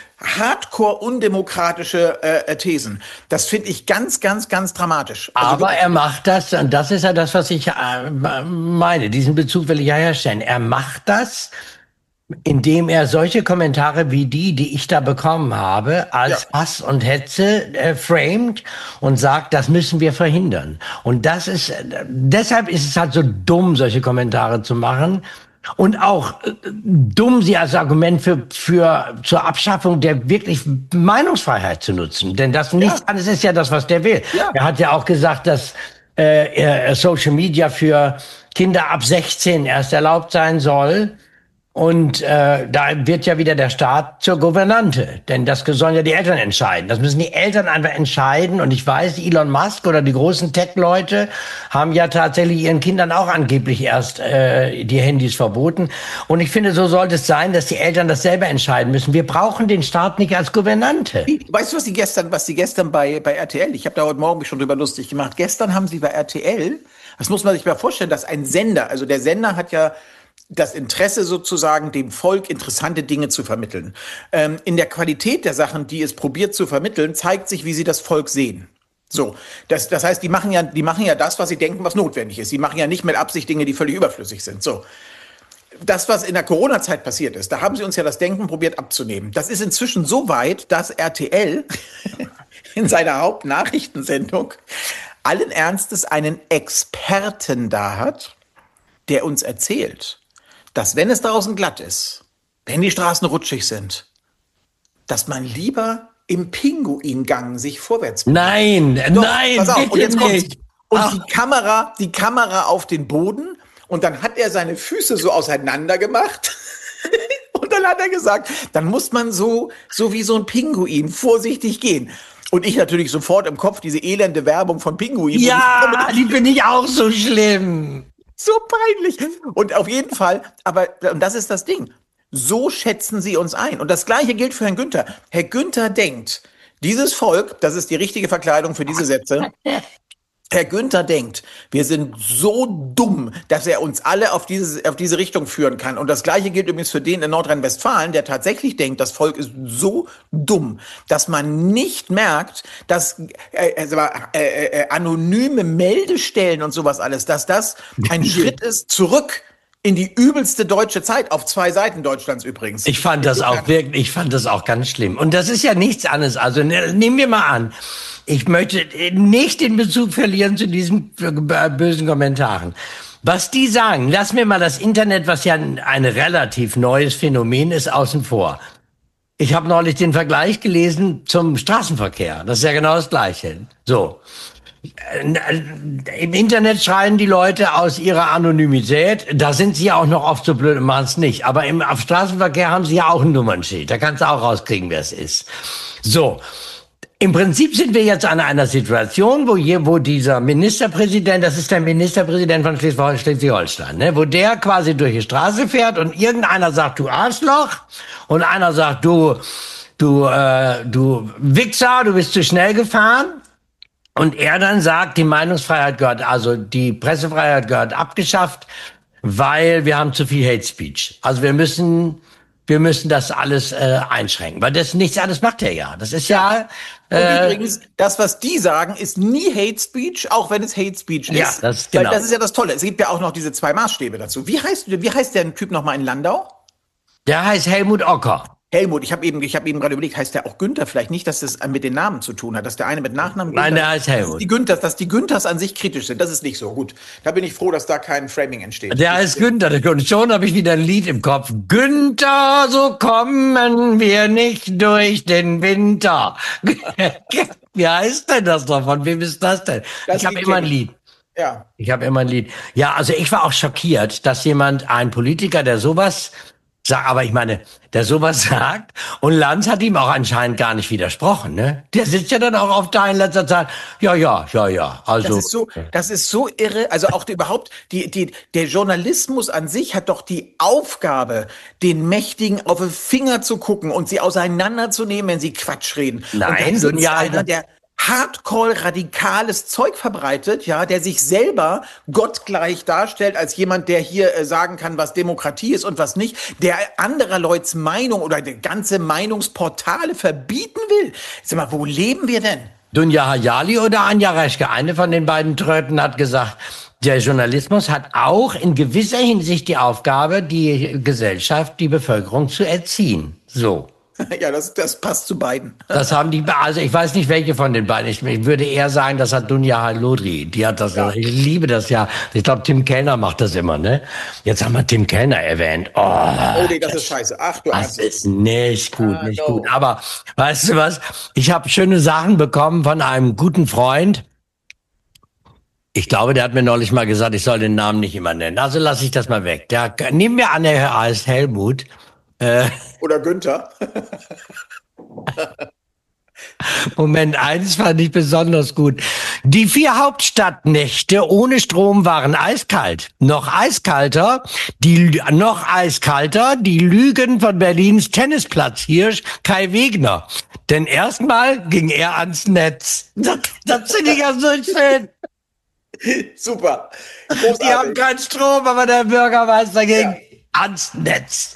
hardcore-undemokratische äh, Thesen. Das finde ich ganz, ganz, ganz dramatisch. Also aber er macht das, und das ist ja das, was ich äh, meine, diesen Bezug will ich ja herstellen. Er macht das, indem er solche Kommentare wie die, die ich da bekommen habe, als ja. Hass und Hetze äh, framed und sagt, das müssen wir verhindern. Und das ist, äh, deshalb ist es halt so dumm, solche Kommentare zu machen. Und auch äh, dumm, sie als Argument für, für zur Abschaffung der wirklich Meinungsfreiheit zu nutzen. Denn das nichts ja. anderes ist ja das, was der will. Ja. Er hat ja auch gesagt, dass äh, Social Media für Kinder ab sechzehn erst erlaubt sein soll. Und äh, da wird ja wieder der Staat zur Gouvernante, denn das sollen ja die Eltern entscheiden. Das müssen die Eltern einfach entscheiden. Und ich weiß, Elon Musk oder die großen Tech-Leute haben ja tatsächlich ihren Kindern auch angeblich erst äh, die Handys verboten. Und ich finde, so sollte es sein, dass die Eltern das selber entscheiden müssen. Wir brauchen den Staat nicht als Gouvernante. Weißt du, was sie gestern, was sie gestern bei bei R T L? Ich habe da heute Morgen mich schon drüber lustig gemacht. Gestern haben sie bei R T L, das muss man sich mal vorstellen, dass ein Sender, also der Sender hat ja das Interesse sozusagen, dem Volk interessante Dinge zu vermitteln. Ähm, in der Qualität der Sachen, die es probiert zu vermitteln, zeigt sich, wie sie das Volk sehen. So, das, das heißt, die machen ja, die machen ja das, was sie denken, was notwendig ist. Sie machen ja nicht mit Absicht Dinge, die völlig überflüssig sind. So. Das, was in der Corona-Zeit passiert ist, da haben sie uns ja das Denken probiert abzunehmen. Das ist inzwischen so weit, dass R T L in seiner Hauptnachrichtensendung allen Ernstes einen Experten da hat, der uns erzählt, dass wenn es draußen glatt ist, wenn die Straßen rutschig sind, dass man lieber im Pinguingang sich vorwärts bewegt. Nein, Doch, nein, pass auf. Und jetzt kommt's. Und Ach. die Kamera, die Kamera auf den Boden, und dann hat er seine Füße so auseinander gemacht. Und dann hat er gesagt, dann muss man so, so wie so ein Pinguin vorsichtig gehen. Und ich natürlich sofort im Kopf diese elende Werbung von Pinguin. Ja, die finde ich auch so schlimm. So peinlich. Und auf jeden Fall, aber, und das ist das Ding, so schätzen sie uns ein. Und das Gleiche gilt für Herrn Günther. Herr Günther denkt, dieses Volk, das ist die richtige Verkleidung für diese Sätze, Herr Günther denkt, wir sind so dumm, dass er uns alle auf diese, auf diese Richtung führen kann. Und das Gleiche gilt übrigens für den in Nordrhein-Westfalen, der tatsächlich denkt, das Volk ist so dumm, dass man nicht merkt, dass äh, äh, äh, anonyme Meldestellen und sowas alles, dass das ein Schritt ist zurück in die übelste deutsche Zeit, auf zwei Seiten Deutschlands übrigens. Ich fand das auch wirklich, ich fand das auch ganz schlimm. Und das ist ja nichts anderes. Also ne, nehmen wir mal an, ich möchte nicht den Bezug verlieren zu diesen bösen Kommentaren. Was die sagen, lass mir mal das Internet, was ja ein, ein relativ neues Phänomen ist, außen vor. Ich habe neulich den Vergleich gelesen zum Straßenverkehr. Das ist ja genau das Gleiche. So. Im Internet schreien die Leute aus ihrer Anonymität, da sind sie ja auch noch oft so blöd und machen es nicht. Aber im auf Straßenverkehr haben sie ja auch ein Nummernschild, da kannst du auch rauskriegen, wer es ist. So. Im Prinzip sind wir jetzt an einer Situation, wo, hier, wo dieser Ministerpräsident, das ist der Ministerpräsident von Schleswig-Holstein, ne, wo der quasi durch die Straße fährt und irgendeiner sagt, du Arschloch, und einer sagt, du, du, äh, du Wichser, du bist zu schnell gefahren. Und er dann sagt, die Meinungsfreiheit gehört, also die Pressefreiheit gehört abgeschafft, weil wir haben zu viel Hate Speech. Also wir müssen, wir müssen das alles äh, einschränken, weil das nichts anderes macht er ja. Das ist ja. Äh, und übrigens, das, was die sagen, ist nie Hate Speech, auch wenn es Hate Speech ist. Ja, das, genau. Weil das ist ja das Tolle. Es gibt ja auch noch diese zwei Maßstäbe dazu. Wie heißt, wie heißt der Typ nochmal in Landau? Der heißt Helmut Ocker. Helmut, ich habe eben, ich habe eben gerade überlegt, heißt der auch Günther? Vielleicht nicht, dass das mit den Namen zu tun hat, dass der eine mit Nachnamen. Nein, der heißt Helmut. Dass die Günthers, dass die Günthers an sich kritisch sind, das ist nicht so gut. Da bin ich froh, dass da kein Framing entsteht. Der heißt Günther. Und schon habe ich wieder ein Lied im Kopf. Günther, so kommen wir nicht durch den Winter. Wie heißt denn das noch? Von wem ist das denn? Das ich habe immer ein Lied. Ja. Ich habe immer ein Lied. Ja, also ich war auch schockiert, dass jemand, ein Politiker, der sowas sagt, aber ich meine, der sowas sagt, und Lanz hat ihm auch anscheinend gar nicht widersprochen, ne? Der sitzt ja dann auch auf da in letzter Zeit, ja, ja, ja, ja, also. Das ist so, das ist so irre, also auch die, überhaupt, die, die, der Journalismus an sich hat doch die Aufgabe, den Mächtigen auf den Finger zu gucken und sie auseinanderzunehmen, wenn sie Quatsch reden. Nein, und ja, einer, der hardcore radikales Zeug verbreitet, ja, der sich selber gottgleich darstellt als jemand, der hier äh, sagen kann, was Demokratie ist und was nicht, der anderer Leute's Meinung oder die ganze Meinungsportale verbieten will. Sag mal, wo leben wir denn? Dunja Hayali oder Anja Reschke, eine von den beiden Tröten hat gesagt, der Journalismus hat auch in gewisser Hinsicht die Aufgabe, die Gesellschaft, die Bevölkerung zu erziehen. So. Ja, das, das passt zu beiden. Das haben die, also ich weiß nicht, welche von den beiden. Ich, ich würde eher sagen, das hat Dunja Halodri. Die hat das, ja. Ich liebe das ja. Ich glaube, Tim Kellner macht das immer, ne? Jetzt haben wir Tim Kellner erwähnt. Oh, oh nee, das, das ist scheiße. Ach du Das ist nicht gut, ah, nicht no. gut. Aber weißt du was? Ich habe schöne Sachen bekommen von einem guten Freund. Ich glaube, der hat mir neulich mal gesagt, ich soll den Namen nicht immer nennen. Also lasse ich das mal weg. Der, nimm mir an, er heißt Helmut. Oder Günther. Moment, eins fand ich besonders gut. Die vier Hauptstadtnächte ohne Strom waren eiskalt. Noch eiskalter, die, noch eiskalter, die Lügen von Berlins Tennisplatzhirsch Kai Wegner. Denn erstmal ging er ans Netz. Das, das finde ich ja so schön. Super. Großartig. Die haben keinen Strom, aber der Bürgermeister ging ja. ans Netz.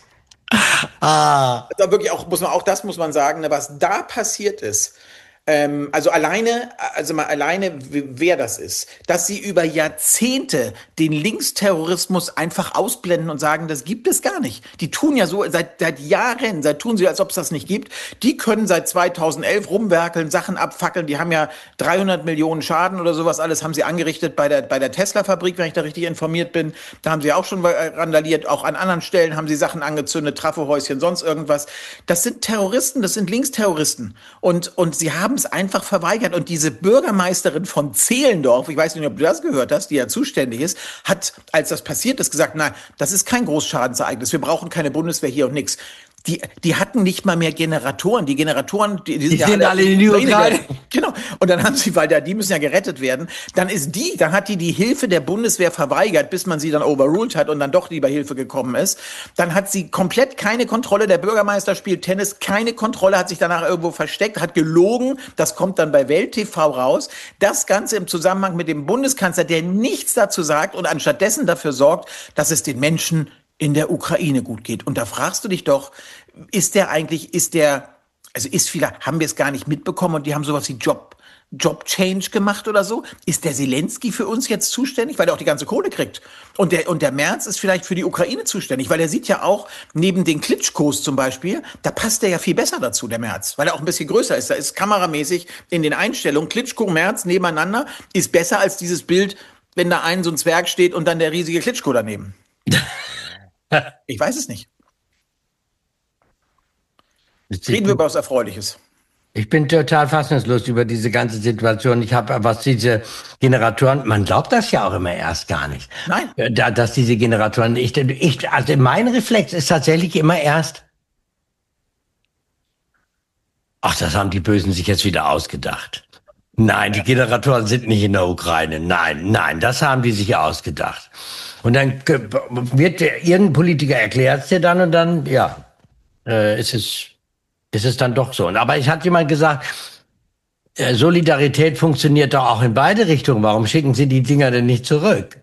Ah. Da wirklich auch, muss man auch das muss man sagen, ne, was da passiert ist. Ähm, also alleine, also mal alleine, wer das ist, dass sie über Jahrzehnte den Linksterrorismus einfach ausblenden und sagen, das gibt es gar nicht. Die tun ja so seit, seit Jahren, seit tun sie, als ob es das nicht gibt. Die können seit zweitausendelf rumwerkeln, Sachen abfackeln. Die haben ja dreihundert Millionen Schaden oder sowas alles haben sie angerichtet bei der, bei der Tesla-Fabrik, wenn ich da richtig informiert bin. Da haben sie auch schon randaliert. Auch an anderen Stellen haben sie Sachen angezündet, Trafohäuschen, sonst irgendwas. Das sind Terroristen, das sind Linksterroristen. Und, und sie haben es einfach verweigert. Und diese Bürgermeisterin von Zehlendorf, ich weiß nicht, ob du das gehört hast, die ja zuständig ist, hat, als das passiert ist, gesagt, nein, das ist kein Großschadensereignis, wir brauchen keine Bundeswehr hier und nix. Die, die hatten nicht mal mehr Generatoren. Die Generatoren, die, die sind, die ja sind alle, alle in die Ukraine. Genau. Und dann haben sie, weil da, die müssen ja gerettet werden. Dann ist die, dann hat die die Hilfe der Bundeswehr verweigert, bis man sie dann overruled hat und dann doch lieber Hilfe gekommen ist. Dann hat sie komplett keine Kontrolle. Der Bürgermeister spielt Tennis, keine Kontrolle, hat sich danach irgendwo versteckt, hat gelogen. Das kommt dann bei Welt T V raus. Das Ganze im Zusammenhang mit dem Bundeskanzler, der nichts dazu sagt und anstattdessen dafür sorgt, dass es den Menschen in der Ukraine gut geht. Und da fragst du dich doch, ist der eigentlich, ist der, also ist vielleicht, haben wir es gar nicht mitbekommen und die haben sowas wie Job, Job Change gemacht oder so? Ist der Zelensky für uns jetzt zuständig, weil er auch die ganze Kohle kriegt? Und der, und der Merz ist vielleicht für die Ukraine zuständig, weil er sieht ja auch, neben den Klitschkos zum Beispiel, da passt er ja viel besser dazu, der Merz, weil er auch ein bisschen größer ist. Da ist kameramäßig in den Einstellungen Klitschko, Merz nebeneinander, ist besser als dieses Bild, wenn da ein so ein Zwerg steht und dann der riesige Klitschko daneben. Ich weiß es nicht. Reden wir über was Erfreuliches. Ich bin total fassungslos über diese ganze Situation. Ich habe, was diese Generatoren, man glaubt das ja auch immer erst gar nicht. Nein. Da, dass diese Generatoren, ich, ich, also mein Reflex ist tatsächlich immer erst, ach, das haben die Bösen sich jetzt wieder ausgedacht. Nein, die Generatoren sind nicht in der Ukraine. Nein, nein, das haben die sich ausgedacht. Und dann wird irgendein Politiker erklärt es dir dann und dann, ja, äh, ist es, ist es dann doch so. Aber ich hatte jemand gesagt, äh, Solidarität funktioniert doch auch in beide Richtungen. Warum schicken Sie die Dinger denn nicht zurück?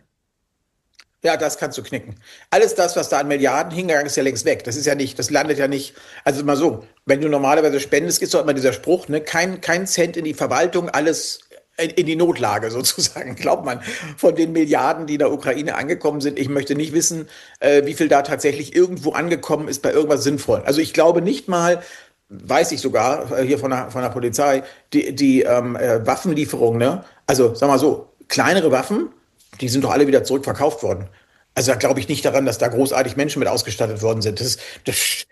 Ja, das kannst du knicken. Alles das, was da an Milliarden hingegangen ist, ja längst weg. Das ist ja nicht, das landet ja nicht, also mal so, wenn du normalerweise spendest, ist doch immer dieser Spruch, ne, kein, kein Cent in die Verwaltung, alles in, in die Notlage sozusagen. Glaubt man, von den Milliarden, die in der Ukraine angekommen sind. Ich möchte nicht wissen, äh, wie viel da tatsächlich irgendwo angekommen ist bei irgendwas Sinnvollem. Also ich glaube nicht mal, weiß ich sogar, äh, hier von der, von der Polizei, die, die ähm, äh, Waffenlieferung, ne, also sag mal so, kleinere Waffen, die sind doch alle wieder zurückverkauft worden. Also da glaube ich nicht daran, dass da großartig Menschen mit ausgestattet worden sind. Das, das,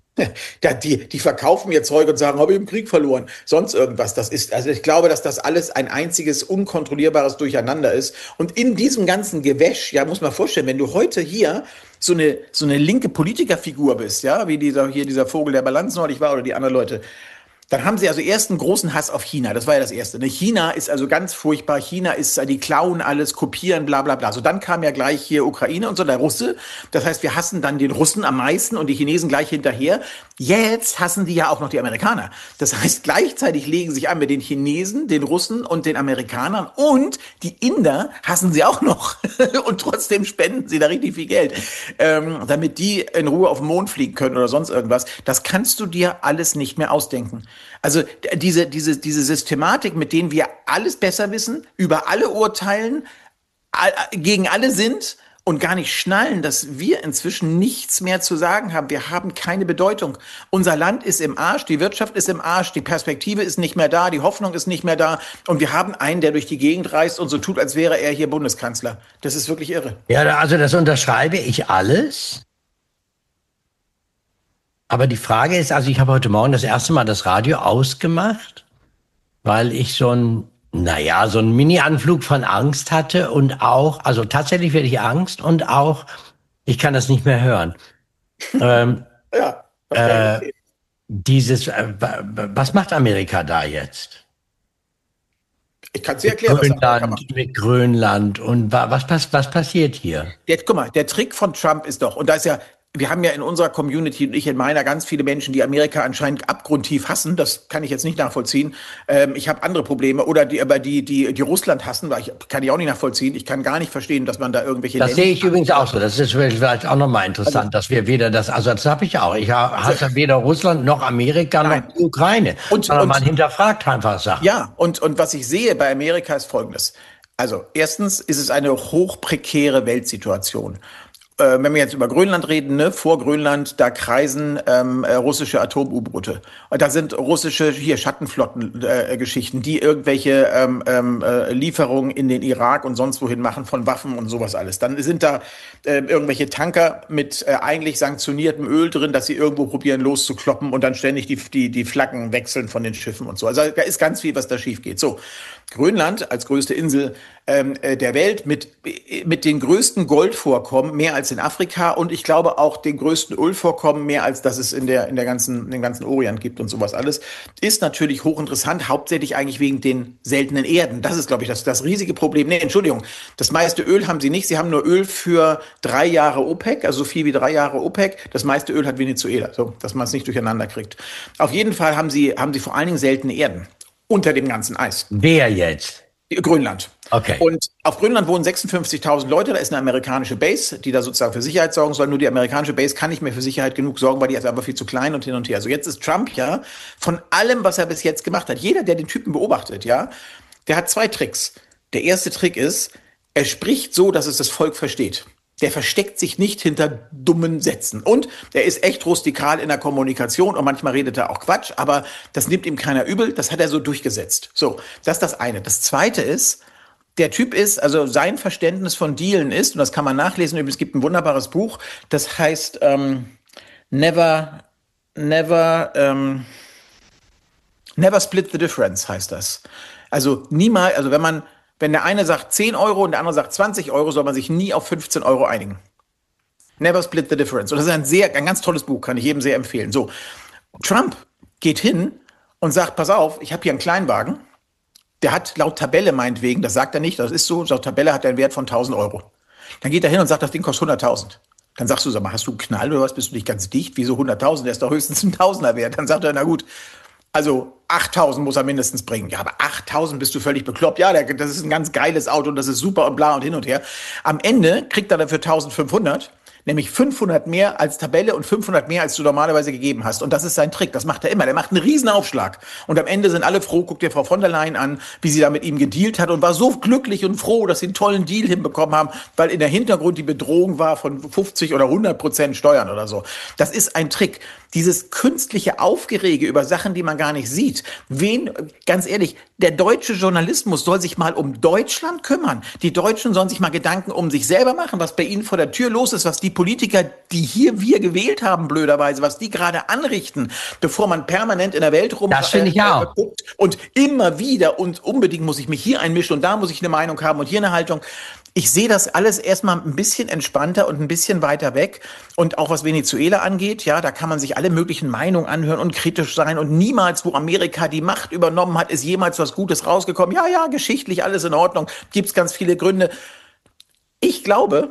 die, die verkaufen ihr Zeug und sagen, habe ich im Krieg verloren. Sonst irgendwas. Das ist, also ich glaube, dass das alles ein einziges unkontrollierbares Durcheinander ist. Und in diesem ganzen Gewäsch, ja, muss man vorstellen, wenn du heute hier so eine, so eine linke Politikerfigur bist, ja, wie dieser, hier dieser Vogel der Balance neulich war oder die anderen Leute, dann haben sie also erst einen großen Hass auf China. Das war ja das Erste. Ne? China ist also ganz furchtbar. China ist, die klauen alles, kopieren, bla bla bla. So, dann kam ja gleich hier Ukraine und so, der Russe. Das heißt, wir hassen dann den Russen am meisten und die Chinesen gleich hinterher. Jetzt hassen die ja auch noch die Amerikaner. Das heißt, gleichzeitig legen sich an mit den Chinesen, den Russen und den Amerikanern. Und die Inder hassen sie auch noch. Und trotzdem spenden sie da richtig viel Geld, ähm, damit die in Ruhe auf den Mond fliegen können oder sonst irgendwas. Das kannst du dir alles nicht mehr ausdenken. Also diese, diese, diese Systematik, mit denen wir alles besser wissen, über alle urteilen, all, gegen alle sind und gar nicht schnallen, dass wir inzwischen nichts mehr zu sagen haben. Wir haben keine Bedeutung. Unser Land ist im Arsch, die Wirtschaft ist im Arsch, die Perspektive ist nicht mehr da, die Hoffnung ist nicht mehr da. Und wir haben einen, der durch die Gegend reist und so tut, als wäre er hier Bundeskanzler. Das ist wirklich irre. Ja, also das unterschreibe ich alles. Aber die Frage ist, also ich habe heute Morgen das erste Mal das Radio ausgemacht, weil ich so ein, naja, so einen Mini-Anflug von Angst hatte und auch, also tatsächlich werde ich Angst und auch, ich kann das nicht mehr hören. ähm, ja. Äh, dieses, äh, was macht Amerika da jetzt? Ich kann es dir erklären. Grönland, mit Grönland und was, was, was passiert hier? Jetzt, guck mal, der Trick von Trump ist doch, und da ist ja, wir haben ja in unserer Community und ich in meiner ganz viele Menschen, die Amerika anscheinend abgrundtief hassen. Das kann ich jetzt nicht nachvollziehen. Ähm, ich habe andere Probleme. Oder die, aber die, die, die Russland hassen, weil ich kann ich auch nicht nachvollziehen. Ich kann gar nicht verstehen, dass man da irgendwelche. Das sehe ich übrigens auch so. Das ist vielleicht auch nochmal interessant, also, dass wir weder das, also das habe ich auch. Ich hasse also, weder Russland noch Amerika nein. noch die Ukraine. Und, sondern und, man hinterfragt einfach Sachen. Ja, und, und was ich sehe bei Amerika ist Folgendes. Also, erstens ist es eine hochprekäre Weltsituation. Äh, wenn wir jetzt über Grönland reden, ne, vor Grönland, da kreisen ähm, äh, russische Atom-U-Boote. Und da sind russische, hier Schattenflotten-Geschichten, äh, die irgendwelche ähm, äh, Lieferungen in den Irak und sonst wohin machen von Waffen und sowas alles. Dann sind da äh, irgendwelche Tanker mit äh, eigentlich sanktioniertem Öl drin, dass sie irgendwo probieren loszukloppen und dann ständig die, die, die Flaggen wechseln von den Schiffen und so. Also da ist ganz viel, was da schief geht. So, Grönland als größte Insel ähm, äh, der Welt mit, mit den größten Goldvorkommen, mehr als in Afrika und ich glaube auch den größten Ölvorkommen, mehr als das es in der, in der ganzen, in dem ganzen Orient gibt und sowas alles, ist natürlich hochinteressant, hauptsächlich eigentlich wegen den seltenen Erden. Das ist, glaube ich, das, das riesige Problem. Nee, Entschuldigung, das meiste Öl haben sie nicht. Sie haben nur Öl für drei Jahre OPEC, also so viel wie drei Jahre OPEC. Das meiste Öl hat Venezuela, so, dass man es nicht durcheinander kriegt. Auf jeden Fall haben sie, haben sie vor allen Dingen seltene Erden unter dem ganzen Eis. Wer jetzt? Grönland. Okay. Und auf Grönland wohnen sechsundfünfzigtausend Leute, da ist eine amerikanische Base, die da sozusagen für Sicherheit sorgen soll. Nur die amerikanische Base kann nicht mehr für Sicherheit genug sorgen, weil die ist einfach viel zu klein und hin und her. Also jetzt ist Trump ja von allem, was er bis jetzt gemacht hat, jeder, der den Typen beobachtet, ja, der hat zwei Tricks. Der erste Trick ist, er spricht so, dass es das Volk versteht. Der versteckt sich nicht hinter dummen Sätzen. Und er ist echt rustikal in der Kommunikation und manchmal redet er auch Quatsch, aber das nimmt ihm keiner übel, das hat er so durchgesetzt. So, das ist das eine. Das zweite ist, der Typ ist, also sein Verständnis von Dealen ist, und das kann man nachlesen, es gibt ein wunderbares Buch, das heißt ähm, Never, Never, ähm, Never split the difference heißt das. Also niemals, also wenn man, wenn der eine sagt zehn Euro und der andere sagt zwanzig Euro, soll man sich nie auf fünfzehn Euro einigen. Never split the difference. Und das ist ein sehr, ein ganz tolles Buch, kann ich jedem sehr empfehlen. So, Trump geht hin und sagt, pass auf, ich habe hier einen Kleinwagen, der hat laut Tabelle meinetwegen, das sagt er nicht, das ist so, laut Tabelle hat er einen Wert von tausend Euro. Dann geht er hin und sagt, das Ding kostet hunderttausend. Dann sagst du, sag mal, hast du einen Knall oder was, bist du nicht ganz dicht? Wieso hunderttausend? Der ist doch höchstens ein Tausender wert. Dann sagt er, na gut, also achttausend muss er mindestens bringen. Ja, aber achttausend bist du völlig bekloppt. Ja, der, das ist ein ganz geiles Auto und das ist super und bla und hin und her. Am Ende kriegt er dafür eintausendfünfhundert, nämlich fünfhundert mehr als Tabelle und fünfhundert mehr, als du normalerweise gegeben hast. Und das ist sein Trick. Das macht er immer. Der macht einen riesen Aufschlag. Und am Ende sind alle froh. Guck dir Frau von der Leyen an, wie sie da mit ihm gedealt hat und war so glücklich und froh, dass sie einen tollen Deal hinbekommen haben, weil in der Hintergrund die Bedrohung war von fünfzig oder hundert Prozent Steuern oder so. Das ist ein Trick. Dieses künstliche Aufgerege über Sachen, die man gar nicht sieht. Wen, ganz ehrlich, der deutsche Journalismus soll sich mal um Deutschland kümmern. Die Deutschen sollen sich mal Gedanken um sich selber machen, was bei ihnen vor der Tür los ist, was die Politiker, die hier wir gewählt haben, blöderweise, was die gerade anrichten, bevor man permanent in der Welt rum das finde ich auch. guckt und immer wieder und unbedingt muss ich mich hier einmischen und da muss ich eine Meinung haben und hier eine Haltung. Ich sehe das alles erstmal ein bisschen entspannter und ein bisschen weiter weg. Und auch was Venezuela angeht, ja, da kann man sich alle möglichen Meinungen anhören und kritisch sein. Und niemals, wo Amerika die Macht übernommen hat, ist jemals was Gutes rausgekommen. Ja, ja, geschichtlich alles in Ordnung. Gibt's ganz viele Gründe. Ich glaube,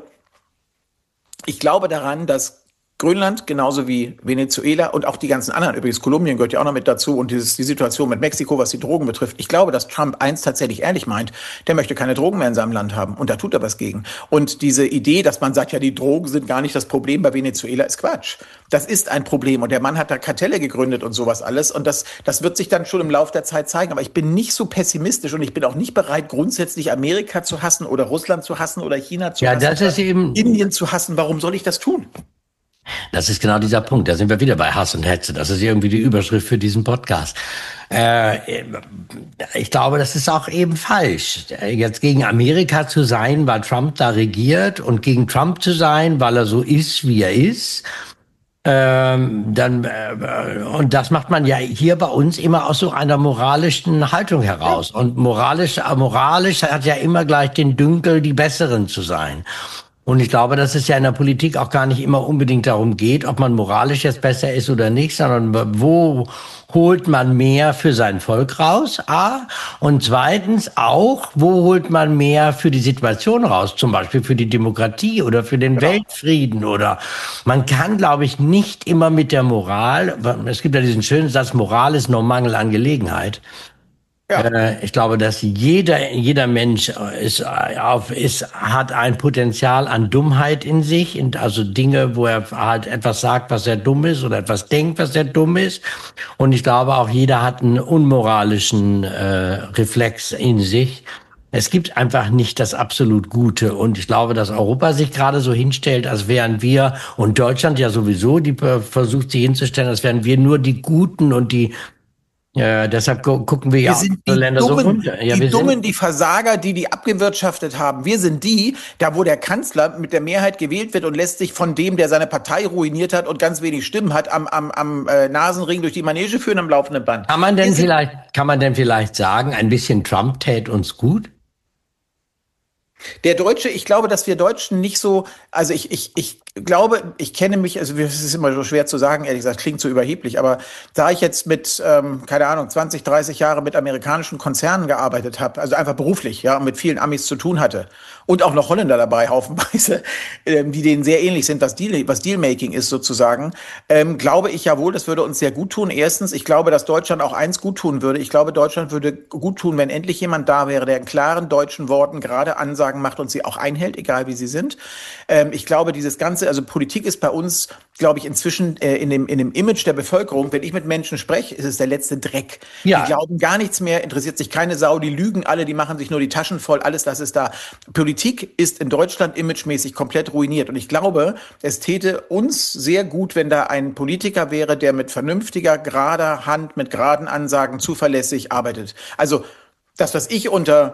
ich glaube daran, dass Grönland genauso wie Venezuela und auch die ganzen anderen, übrigens Kolumbien gehört ja auch noch mit dazu und dieses, die Situation mit Mexiko, was die Drogen betrifft. Ich glaube, dass Trump eins tatsächlich ehrlich meint, der möchte keine Drogen mehr in seinem Land haben und da tut er was gegen. Und diese Idee, dass man sagt, ja, die Drogen sind gar nicht das Problem bei Venezuela, ist Quatsch. Das ist ein Problem und der Mann hat da Kartelle gegründet und sowas alles und das, das wird sich dann schon im Laufe der Zeit zeigen. Aber ich bin nicht so pessimistisch und ich bin auch nicht bereit, grundsätzlich Amerika zu hassen oder Russland zu hassen oder China zu ja, hassen. Das ist eben Indien zu hassen. Warum soll ich das tun? Das ist genau dieser Punkt. Da sind wir wieder bei Hass und Hetze. Das ist irgendwie die Überschrift für diesen Podcast. Äh, ich glaube, das ist auch eben falsch. Jetzt gegen Amerika zu sein, weil Trump da regiert und gegen Trump zu sein, weil er so ist, wie er ist. Ähm, dann äh, und das macht man ja hier bei uns immer aus so einer moralischen Haltung heraus. Und moralisch, moralisch hat ja immer gleich den Dünkel, die Besseren zu sein. Und ich glaube, dass es ja in der Politik auch gar nicht immer unbedingt darum geht, ob man moralisch jetzt besser ist oder nicht, sondern wo holt man mehr für sein Volk raus, A. Und zweitens auch, wo holt man mehr für die Situation raus, zum Beispiel für die Demokratie oder für den genau. Weltfrieden oder man kann, glaube ich, nicht immer mit der Moral, es gibt ja diesen schönen Satz, Moral ist nur Mangel an Gelegenheit. Ja. Ich glaube, dass jeder, jeder Mensch ist, auf, ist, hat ein Potenzial an Dummheit in sich, also Dinge, wo er halt etwas sagt, was sehr dumm ist oder etwas denkt, was sehr dumm ist. Und ich glaube auch, jeder hat einen unmoralischen äh, Reflex in sich. Es gibt einfach nicht das absolut Gute. Und ich glaube, dass Europa sich gerade so hinstellt, als wären wir, und Deutschland ja sowieso, die versucht sich hinzustellen, als wären wir nur die Guten und die Ja, deshalb gu gucken wir, wir ja sind die Länder Dummen, so runter. Ja, die wir Dummen, sind die Versager, die die abgewirtschaftet haben. Wir sind die, da wo der Kanzler mit der Mehrheit gewählt wird und lässt sich von dem, der seine Partei ruiniert hat und ganz wenig Stimmen hat, am, am, am äh, Nasenring durch die Manege führen am laufenden Band. Kann man denn vielleicht, kann man denn vielleicht sagen, ein bisschen Trump tät uns gut? Der Deutsche, ich glaube, dass wir Deutschen nicht so, also ich, ich, ich glaube, ich kenne mich, also es ist immer so schwer zu sagen, ehrlich gesagt, klingt so überheblich, aber da ich jetzt mit, ähm, keine Ahnung, zwanzig, dreißig Jahre mit amerikanischen Konzernen gearbeitet habe, also einfach beruflich, ja, und mit vielen Amis zu tun hatte und auch noch Holländer dabei, haufenweise, ähm, die denen sehr ähnlich sind, was Deal, was Dealmaking ist sozusagen, ähm, glaube ich ja wohl, das würde uns sehr gut tun. Erstens, ich glaube, dass Deutschland auch eins gut tun würde. Ich glaube, Deutschland würde gut tun, wenn endlich jemand da wäre, der in klaren deutschen Worten gerade Ansagen macht und sie auch einhält, egal wie sie sind. Ähm, ich glaube, dieses Ganze, also Politik ist bei uns, glaube ich, inzwischen äh, in dem in dem Image der Bevölkerung, wenn ich mit Menschen spreche, ist es der letzte Dreck. Ja. Die glauben gar nichts mehr, interessiert sich keine Sau, die lügen alle, die machen sich nur die Taschen voll, alles das ist da. Politik ist in Deutschland imagemäßig komplett ruiniert und ich glaube, es täte uns sehr gut, wenn da ein Politiker wäre, der mit vernünftiger, gerader Hand, mit geraden Ansagen zuverlässig arbeitet. Also das, was ich unter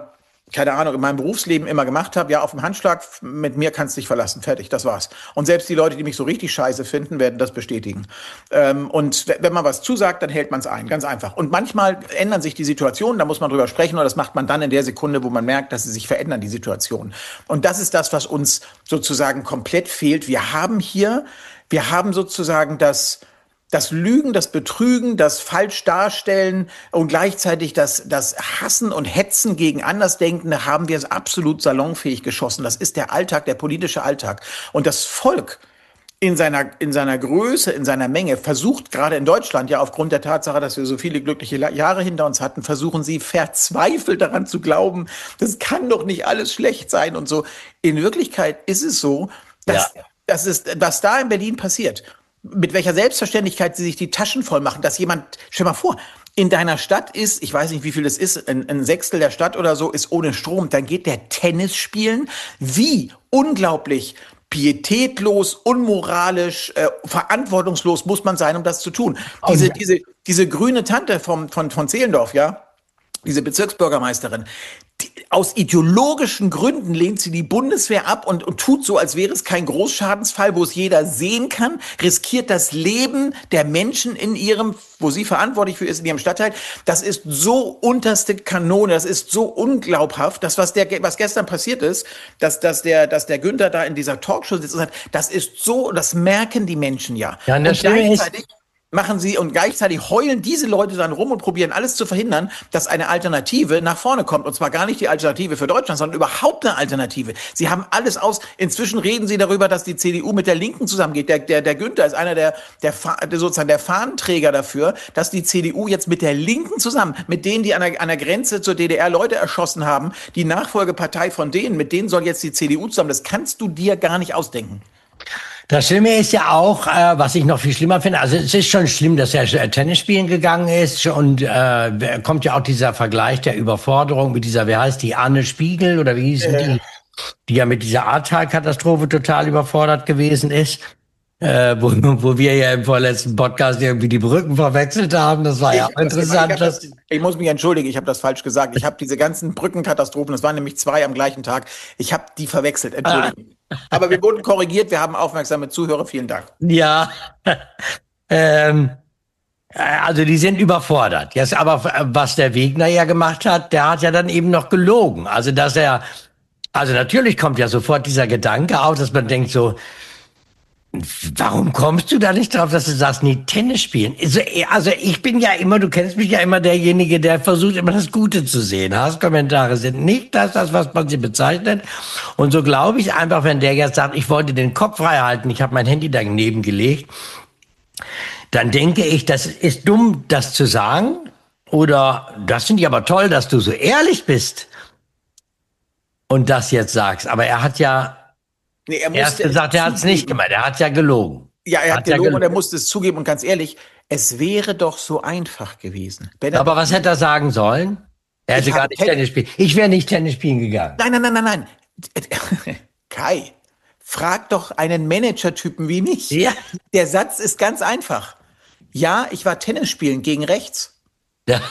keine Ahnung, in meinem Berufsleben immer gemacht habe, ja, auf dem Handschlag, mit mir kannst du dich verlassen, fertig, das war's. Und selbst die Leute, die mich so richtig scheiße finden, werden das bestätigen. Ähm, und wenn man was zusagt, dann hält man es ein, ganz einfach. Und manchmal ändern sich die Situationen, da muss man drüber sprechen, oder das macht man dann in der Sekunde, wo man merkt, dass sie sich verändern, die Situationen. Und das ist das, was uns sozusagen komplett fehlt. Wir haben hier, wir haben sozusagen das, Das Lügen, das Betrügen, das falsch darstellen und gleichzeitig das, das Hassen und Hetzen gegen Andersdenkende haben wir absolut salonfähig geschossen. Das ist der Alltag, der politische Alltag. Und das Volk in seiner, in seiner Größe, in seiner Menge versucht gerade in Deutschland, ja aufgrund der Tatsache, dass wir so viele glückliche Jahre hinter uns hatten, versuchen sie verzweifelt daran zu glauben, das kann doch nicht alles schlecht sein und so. In Wirklichkeit ist es so, dass, Ja. dass es, was da in Berlin passiert, mit welcher Selbstverständlichkeit sie sich die Taschen voll machen, dass jemand, stell mal vor, in deiner Stadt ist, ich weiß nicht, wie viel das ist, ein, ein Sechstel der Stadt oder so ist ohne Strom, dann geht der Tennis spielen. Wie unglaublich pietätlos, unmoralisch, äh, verantwortungslos muss man sein, um das zu tun. Diese, Und- diese, diese grüne Tante vom, von, von Zehlendorf, ja, diese Bezirksbürgermeisterin, die, aus ideologischen Gründen lehnt sie die Bundeswehr ab und, und tut so, als wäre es kein Großschadensfall, wo es jeder sehen kann, riskiert das Leben der Menschen in ihrem, wo sie verantwortlich für ist, in ihrem Stadtteil. Das ist so unterste Kanone, das ist so unglaubhaft, das, was der, was gestern passiert ist, dass, dass der, dass der Günther da in dieser Talkshow sitzt und sagt, das ist so, das merken die Menschen ja. Ja, und das Schlimme ist, machen sie und gleichzeitig heulen diese Leute dann rum und probieren alles zu verhindern, dass eine Alternative nach vorne kommt. Und zwar gar nicht die Alternative für Deutschland, sondern überhaupt eine Alternative. Sie haben alles aus. Inzwischen reden sie darüber, dass die C D U mit der Linken zusammengeht. Der, der, der Günther ist einer der, der, der sozusagen der Fahnenträger dafür, dass die C D U jetzt mit der Linken zusammen, mit denen, die an der, an der Grenze zur D D R Leute erschossen haben, die Nachfolgepartei von denen, mit denen soll jetzt die C D U zusammen. Das kannst du dir gar nicht ausdenken. Das Schlimme ist ja auch, äh, was ich noch viel schlimmer finde, also es ist schon schlimm, dass er äh, Tennis spielen gegangen ist und äh, kommt ja auch dieser Vergleich der Überforderung mit dieser, wer heißt die, Anne Spiegel oder wie hießen Äh. die, die ja mit dieser Ahrtal-Katastrophe total überfordert gewesen ist, äh, wo, wo wir ja im vorletzten Podcast irgendwie die Brücken verwechselt haben, das war ja auch interessant. Ich, das, ich muss mich entschuldigen, ich habe das falsch gesagt. Ich habe diese ganzen Brückenkatastrophen, das waren nämlich zwei am gleichen Tag, ich habe die verwechselt, entschuldigung. Aber wir wurden korrigiert, wir haben aufmerksame Zuhörer, vielen Dank. Ja, ähm, also die sind überfordert. Jetzt aber, was der Wegner ja gemacht hat, der hat ja dann eben noch gelogen. Also dass er, also natürlich kommt ja sofort dieser Gedanke auf, dass man denkt so, warum kommst du da nicht drauf, dass du sagst, nee, Tennis spielen? Also, also ich bin ja immer, du kennst mich ja immer derjenige, der versucht immer das Gute zu sehen. Hasskommentare sind nicht das, das, was man sie bezeichnet. Und so glaube ich einfach, wenn der jetzt sagt, ich wollte den Kopf frei halten, ich habe mein Handy daneben gelegt, dann denke ich, das ist dumm, das zu sagen. Oder das finde ich aber toll, dass du so ehrlich bist und das jetzt sagst. Aber er hat ja Nee, er, er hat gesagt, er hat es nicht gemacht. Er hat ja gelogen. Ja, er hat, hat ja gelogen gelogen. und er musste es zugeben. Und ganz ehrlich, es wäre doch so einfach gewesen. Wenn er Aber was hätte er sagen sollen? Er hätte Ich gar hab nicht Tennis- Tennis spielen. Ich wäre nicht Tennis spielen gegangen. Nein, nein, nein, nein, nein. Kai, frag doch einen Manager-Typen wie mich. Ja. Der Satz ist ganz einfach. Ja, ich war Tennis spielen gegen rechts. Ja.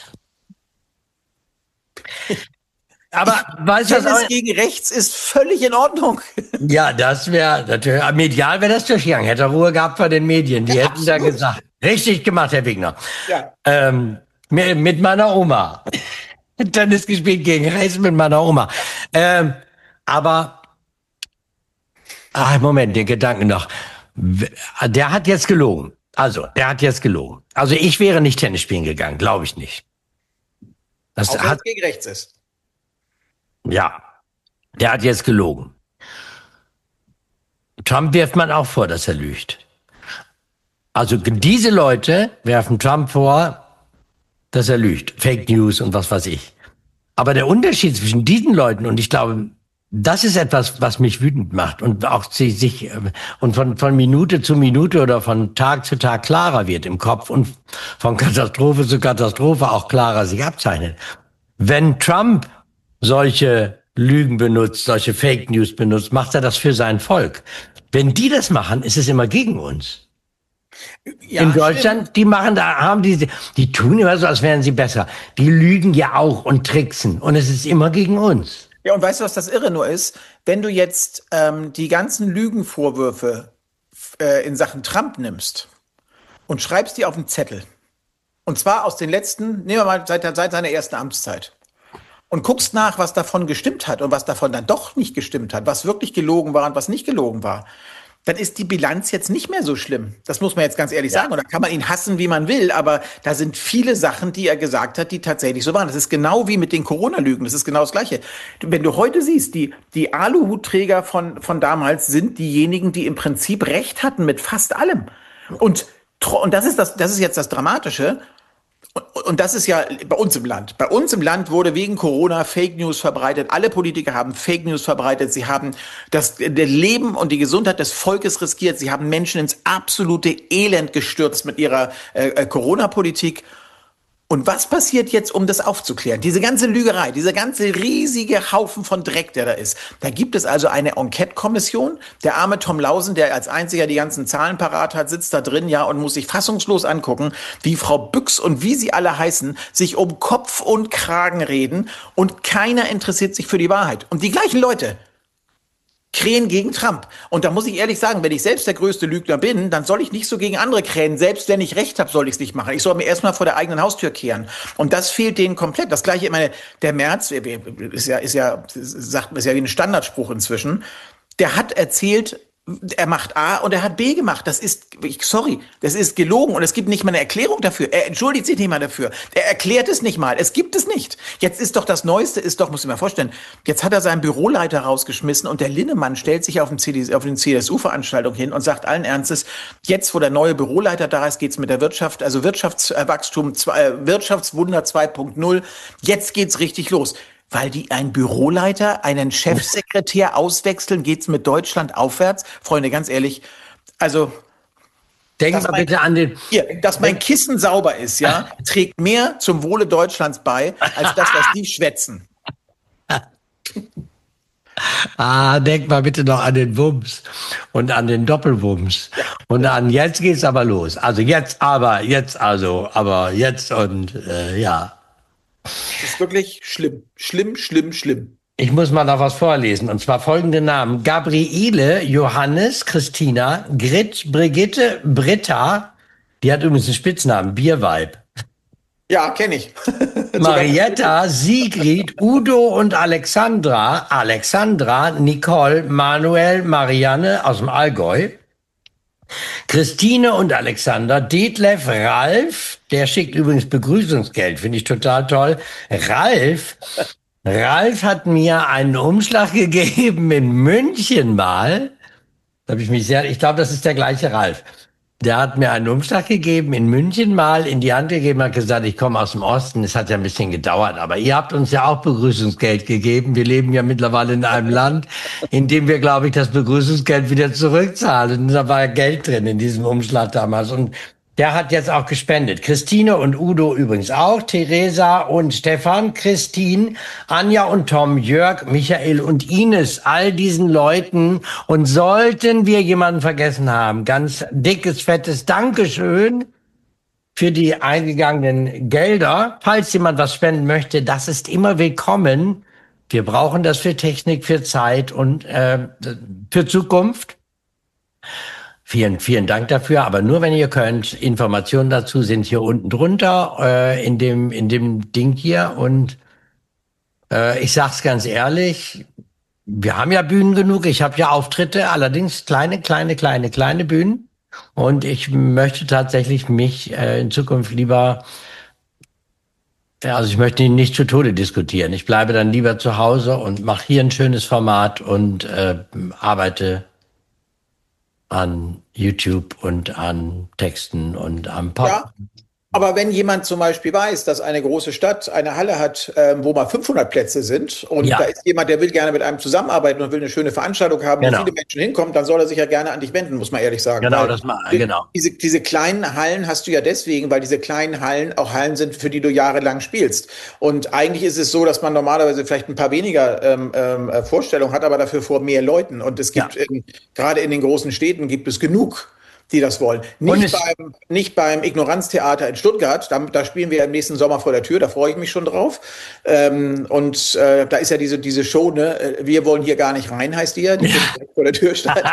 Aber weißt du was? Tennis auch- gegen rechts ist völlig in Ordnung. Ja, das wäre natürlich, medial wäre das durchgegangen. Hätte er Ruhe gehabt bei den Medien. Die Ja, hätten da absolut. gesagt, richtig gemacht, Herr Wigner. Ja. Ähm, mit, mit meiner Oma. Tennis gespielt gegen rechts mit meiner Oma. Ähm, aber, ach, Moment, den Gedanken noch. Der hat jetzt gelogen. Also, der hat jetzt gelogen. Also, ich wäre nicht Tennis spielen gegangen, glaube ich nicht. Das Auch wenn hat, es gegen rechts ist. ja, der hat jetzt gelogen. Trump wirft man auch vor, dass er lügt. Also diese Leute werfen Trump vor, dass er lügt. Fake News und was weiß ich. Aber der Unterschied zwischen diesen Leuten, und ich glaube, das ist etwas, was mich wütend macht und auch sich, sich äh, und von, von Minute zu Minute oder von Tag zu Tag klarer wird im Kopf und von Katastrophe zu Katastrophe auch klarer sich abzeichnet. Wenn Trump solche Lügen benutzt, solche Fake News benutzt, macht er das für sein Volk. Wenn die das machen, ist es immer gegen uns. Ja, in Deutschland, stimmt. Die machen da, haben diese, die tun immer so, als wären sie besser. Die lügen ja auch und tricksen. Und es ist immer gegen uns. Ja, und weißt du, was das Irre nur ist? Wenn du jetzt ähm, die ganzen Lügenvorwürfe äh, in Sachen Trump nimmst und schreibst die auf einen Zettel, und zwar aus den letzten, nehmen wir mal seit, seit seiner ersten Amtszeit, und guckst nach, was davon gestimmt hat und was davon dann doch nicht gestimmt hat, was wirklich gelogen war und was nicht gelogen war, dann ist die Bilanz jetzt nicht mehr so schlimm. Das muss man jetzt ganz ehrlich ja. sagen. Und da kann man ihn hassen, wie man will, aber da sind viele Sachen, die er gesagt hat, die tatsächlich so waren. Das ist genau wie mit den Corona-Lügen. Das ist genau das Gleiche. Wenn du heute siehst, die, die Aluhutträger von, von damals sind diejenigen, die im Prinzip recht hatten mit fast allem. Und, und das ist das, das ist jetzt das Dramatische. Und, und das ist ja bei uns im Land. Bei uns im Land wurde wegen Corona Fake News verbreitet. Alle Politiker haben Fake News verbreitet. Sie haben das, das Leben und die Gesundheit des Volkes riskiert. Sie haben Menschen ins absolute Elend gestürzt mit ihrer äh, Corona-Politik. Und was passiert jetzt, um das aufzuklären? Diese ganze Lügerei, dieser ganze riesige Haufen von Dreck, der da ist. Da gibt es also eine Enquete-Kommission. Der arme Tom Lausen, der als einziger die ganzen Zahlen parat hat, sitzt da drin, ja, und muss sich fassungslos angucken, wie Frau Büchs und wie sie alle heißen, sich um Kopf und Kragen reden und keiner interessiert sich für die Wahrheit. Und die gleichen Leute krähen gegen Trump. Und da muss ich ehrlich sagen, wenn ich selbst der größte Lügner bin, dann soll ich nicht so gegen andere krähen. Selbst wenn ich recht habe, soll ich es nicht machen. Ich soll mir erstmal vor der eigenen Haustür kehren. Und das fehlt denen komplett. Das Gleiche, ich meine, der Merz, ist ja, ist ja, sagt, ist ja wie ein Standardspruch inzwischen, der hat erzählt, er macht A und er hat B gemacht. Das ist, sorry, das ist gelogen und es gibt nicht mal eine Erklärung dafür. Er entschuldigt sich nicht mal dafür. Er erklärt es nicht mal. Es gibt es nicht. Jetzt ist doch das Neueste, ist doch, muss ich mir vorstellen, jetzt hat er seinen Büroleiter rausgeschmissen und der Linnemann stellt sich auf, den C D S, auf den C S U-Veranstaltung hin und sagt allen Ernstes, jetzt, wo der neue Büroleiter da ist, geht's mit der Wirtschaft, also Wirtschaftswachstum, äh, Wirtschaftswunder zwei Punkt null. Jetzt geht's richtig los. Weil die ein Büroleiter, einen Chefsekretär auswechseln, geht's mit Deutschland aufwärts? Freunde, ganz ehrlich, also denken wir bitte an den... Hier, dass mein Kissen sauber ist, ja, trägt mehr zum Wohle Deutschlands bei, als das, was die schwätzen. Ah, denk mal bitte noch an den Wumms und an den Doppelwumms. Ja. Und an jetzt geht's aber los. Also jetzt aber, jetzt also, aber jetzt und äh, ja. Das ist wirklich schlimm, schlimm, schlimm, schlimm. Ich muss mal noch was vorlesen, und zwar folgende Namen. Gabriele, Johannes, Christina, Grit, Brigitte, Britta, die hat übrigens einen Spitznamen, Bierweib. Ja, kenne ich. Marietta, Sigrid, Udo und Alexandra, Alexandra, Nicole, Manuel, Marianne aus dem Allgäu. Christine und Alexander, Detlef, Ralf, der schickt übrigens Begrüßungsgeld, finde ich total toll. Ralf, Ralf hat mir einen Umschlag gegeben in München mal. Da habe ich mich sehr, ich glaube, das ist der gleiche Ralf. Der hat mir einen Umschlag gegeben in München mal, in die Hand gegeben, hat gesagt, ich komme aus dem Osten. Es hat ja ein bisschen gedauert, aber ihr habt uns ja auch Begrüßungsgeld gegeben. Wir leben ja mittlerweile in einem Land, in dem wir, glaube ich, das Begrüßungsgeld wieder zurückzahlen. Und da war Geld drin in diesem Umschlag damals. Und der hat jetzt auch gespendet. Christine und Udo übrigens auch, Theresa und Stefan, Christine, Anja und Tom, Jörg, Michael und Ines, all diesen Leuten. Und sollten wir jemanden vergessen haben, ganz dickes, fettes Dankeschön für die eingegangenen Gelder. Falls jemand was spenden möchte, das ist immer willkommen. Wir brauchen das für Technik, für Zeit und äh, für Zukunft. Vielen, vielen Dank dafür, aber nur wenn ihr könnt. Informationen dazu sind hier unten drunter äh, in dem in dem Ding hier. Und äh, ich sag's ganz ehrlich, wir haben ja Bühnen genug. Ich habe ja Auftritte, allerdings kleine, kleine, kleine, kleine Bühnen. Und ich möchte tatsächlich mich äh, in Zukunft lieber, ja, also ich möchte ihn nicht zu Tode diskutieren. Ich bleibe dann lieber zu Hause und mache hier ein schönes Format und äh, arbeite an YouTube und an Texten und am Podcast. Ja, aber wenn jemand zum Beispiel weiß, dass eine große Stadt eine Halle hat, ähm, wo mal fünfhundert Plätze sind und ja. da ist jemand, der will gerne mit einem zusammenarbeiten und will eine schöne Veranstaltung haben, genau. wo viele Menschen hinkommen, dann soll er sich ja gerne an dich wenden, muss man ehrlich sagen. Genau, das mal, genau. Diese, diese kleinen Hallen hast du ja deswegen, weil diese kleinen Hallen auch Hallen sind, für die du jahrelang spielst. Und eigentlich ist es so, dass man normalerweise vielleicht ein paar weniger ähm, ähm, Vorstellungen hat, aber dafür vor mehr Leuten. Und es gibt, ja. ähm, gerade in den großen Städten gibt es genug die das wollen. Und Nicht es, beim, nicht beim Ignoranztheater in Stuttgart, da, da spielen wir im nächsten Sommer vor der Tür, da freue ich mich schon drauf. Ähm, und äh, da ist ja diese, diese Show, ne, wir wollen hier gar nicht rein, heißt die ja, die findet direkt vor der Tür statt.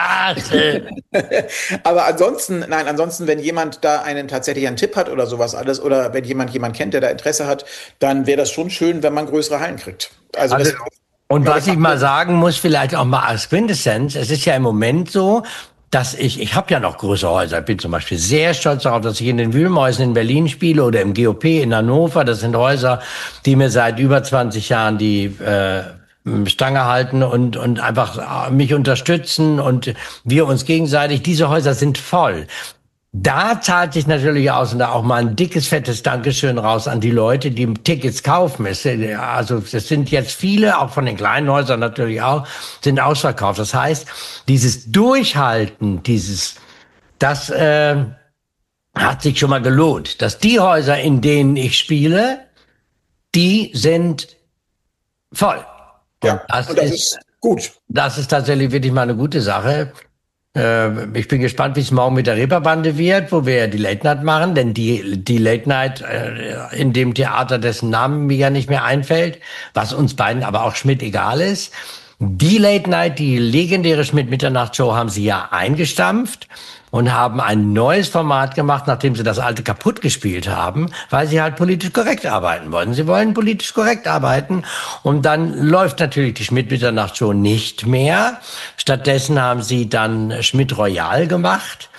Aber ansonsten, nein, ansonsten, wenn jemand da einen tatsächlich einen Tipp hat oder sowas alles, oder wenn jemand jemand kennt, der da Interesse hat, dann wäre das schon schön, wenn man größere Hallen kriegt. Also, also, das, und glaube was ich mal sagen muss, vielleicht auch mal als Quintessenz, es ist ja im Moment so, dass ich, ich habe ja noch größere Häuser, ich bin zum Beispiel sehr stolz darauf, dass ich in den Wühlmäusen in Berlin spiele oder im G O P in Hannover. Das sind Häuser, die mir seit über zwanzig Jahren die äh, Stange halten und, und einfach mich unterstützen und wir uns gegenseitig. Diese Häuser sind voll. Da zahlt sich natürlich aus und da auch mal ein dickes, fettes Dankeschön raus an die Leute, die Tickets kaufen. Es, also es sind jetzt viele, auch von den kleinen Häusern natürlich auch, sind ausverkauft. Das heißt, dieses Durchhalten, dieses, das äh, hat sich schon mal gelohnt. Dass die Häuser, in denen ich spiele, die sind voll. ja, und das, und das ist, ist gut. Das ist tatsächlich wirklich mal eine gute Sache. Ich bin gespannt, wie es morgen mit der Reeperbande wird, wo wir ja die Late Night machen, denn die, die Late Night äh, in dem Theater, dessen Namen mir ja nicht mehr einfällt, was uns beiden aber auch Schmidt egal ist. Die Late Night, die legendäre Schmidt-Mitternacht-Show haben sie ja eingestampft und haben ein neues Format gemacht, nachdem sie das alte kaputt gespielt haben, weil sie halt politisch korrekt arbeiten wollen. Sie wollen politisch korrekt arbeiten und dann läuft natürlich die Schmidt-Mitternacht-Show nicht mehr. Stattdessen haben sie dann Schmidt Royal gemacht.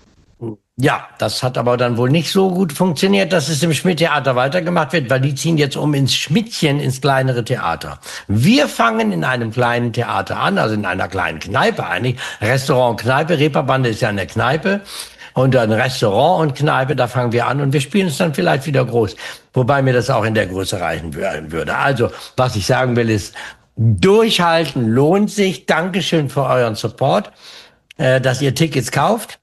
Ja, das hat aber dann wohl nicht so gut funktioniert, dass es im Schmidt-Theater weitergemacht wird, weil die ziehen jetzt um ins Schmidtchen, ins kleinere Theater. Wir fangen in einem kleinen Theater an, also in einer kleinen Kneipe eigentlich. Restaurant, Kneipe, Reeperbande ist ja eine Kneipe. Und ein Restaurant und Kneipe, da fangen wir an und wir spielen es dann vielleicht wieder groß. Wobei mir das auch in der Größe reichen würde. Also, was ich sagen will ist, durchhalten lohnt sich. Dankeschön für euren Support, äh, dass ihr Tickets kauft.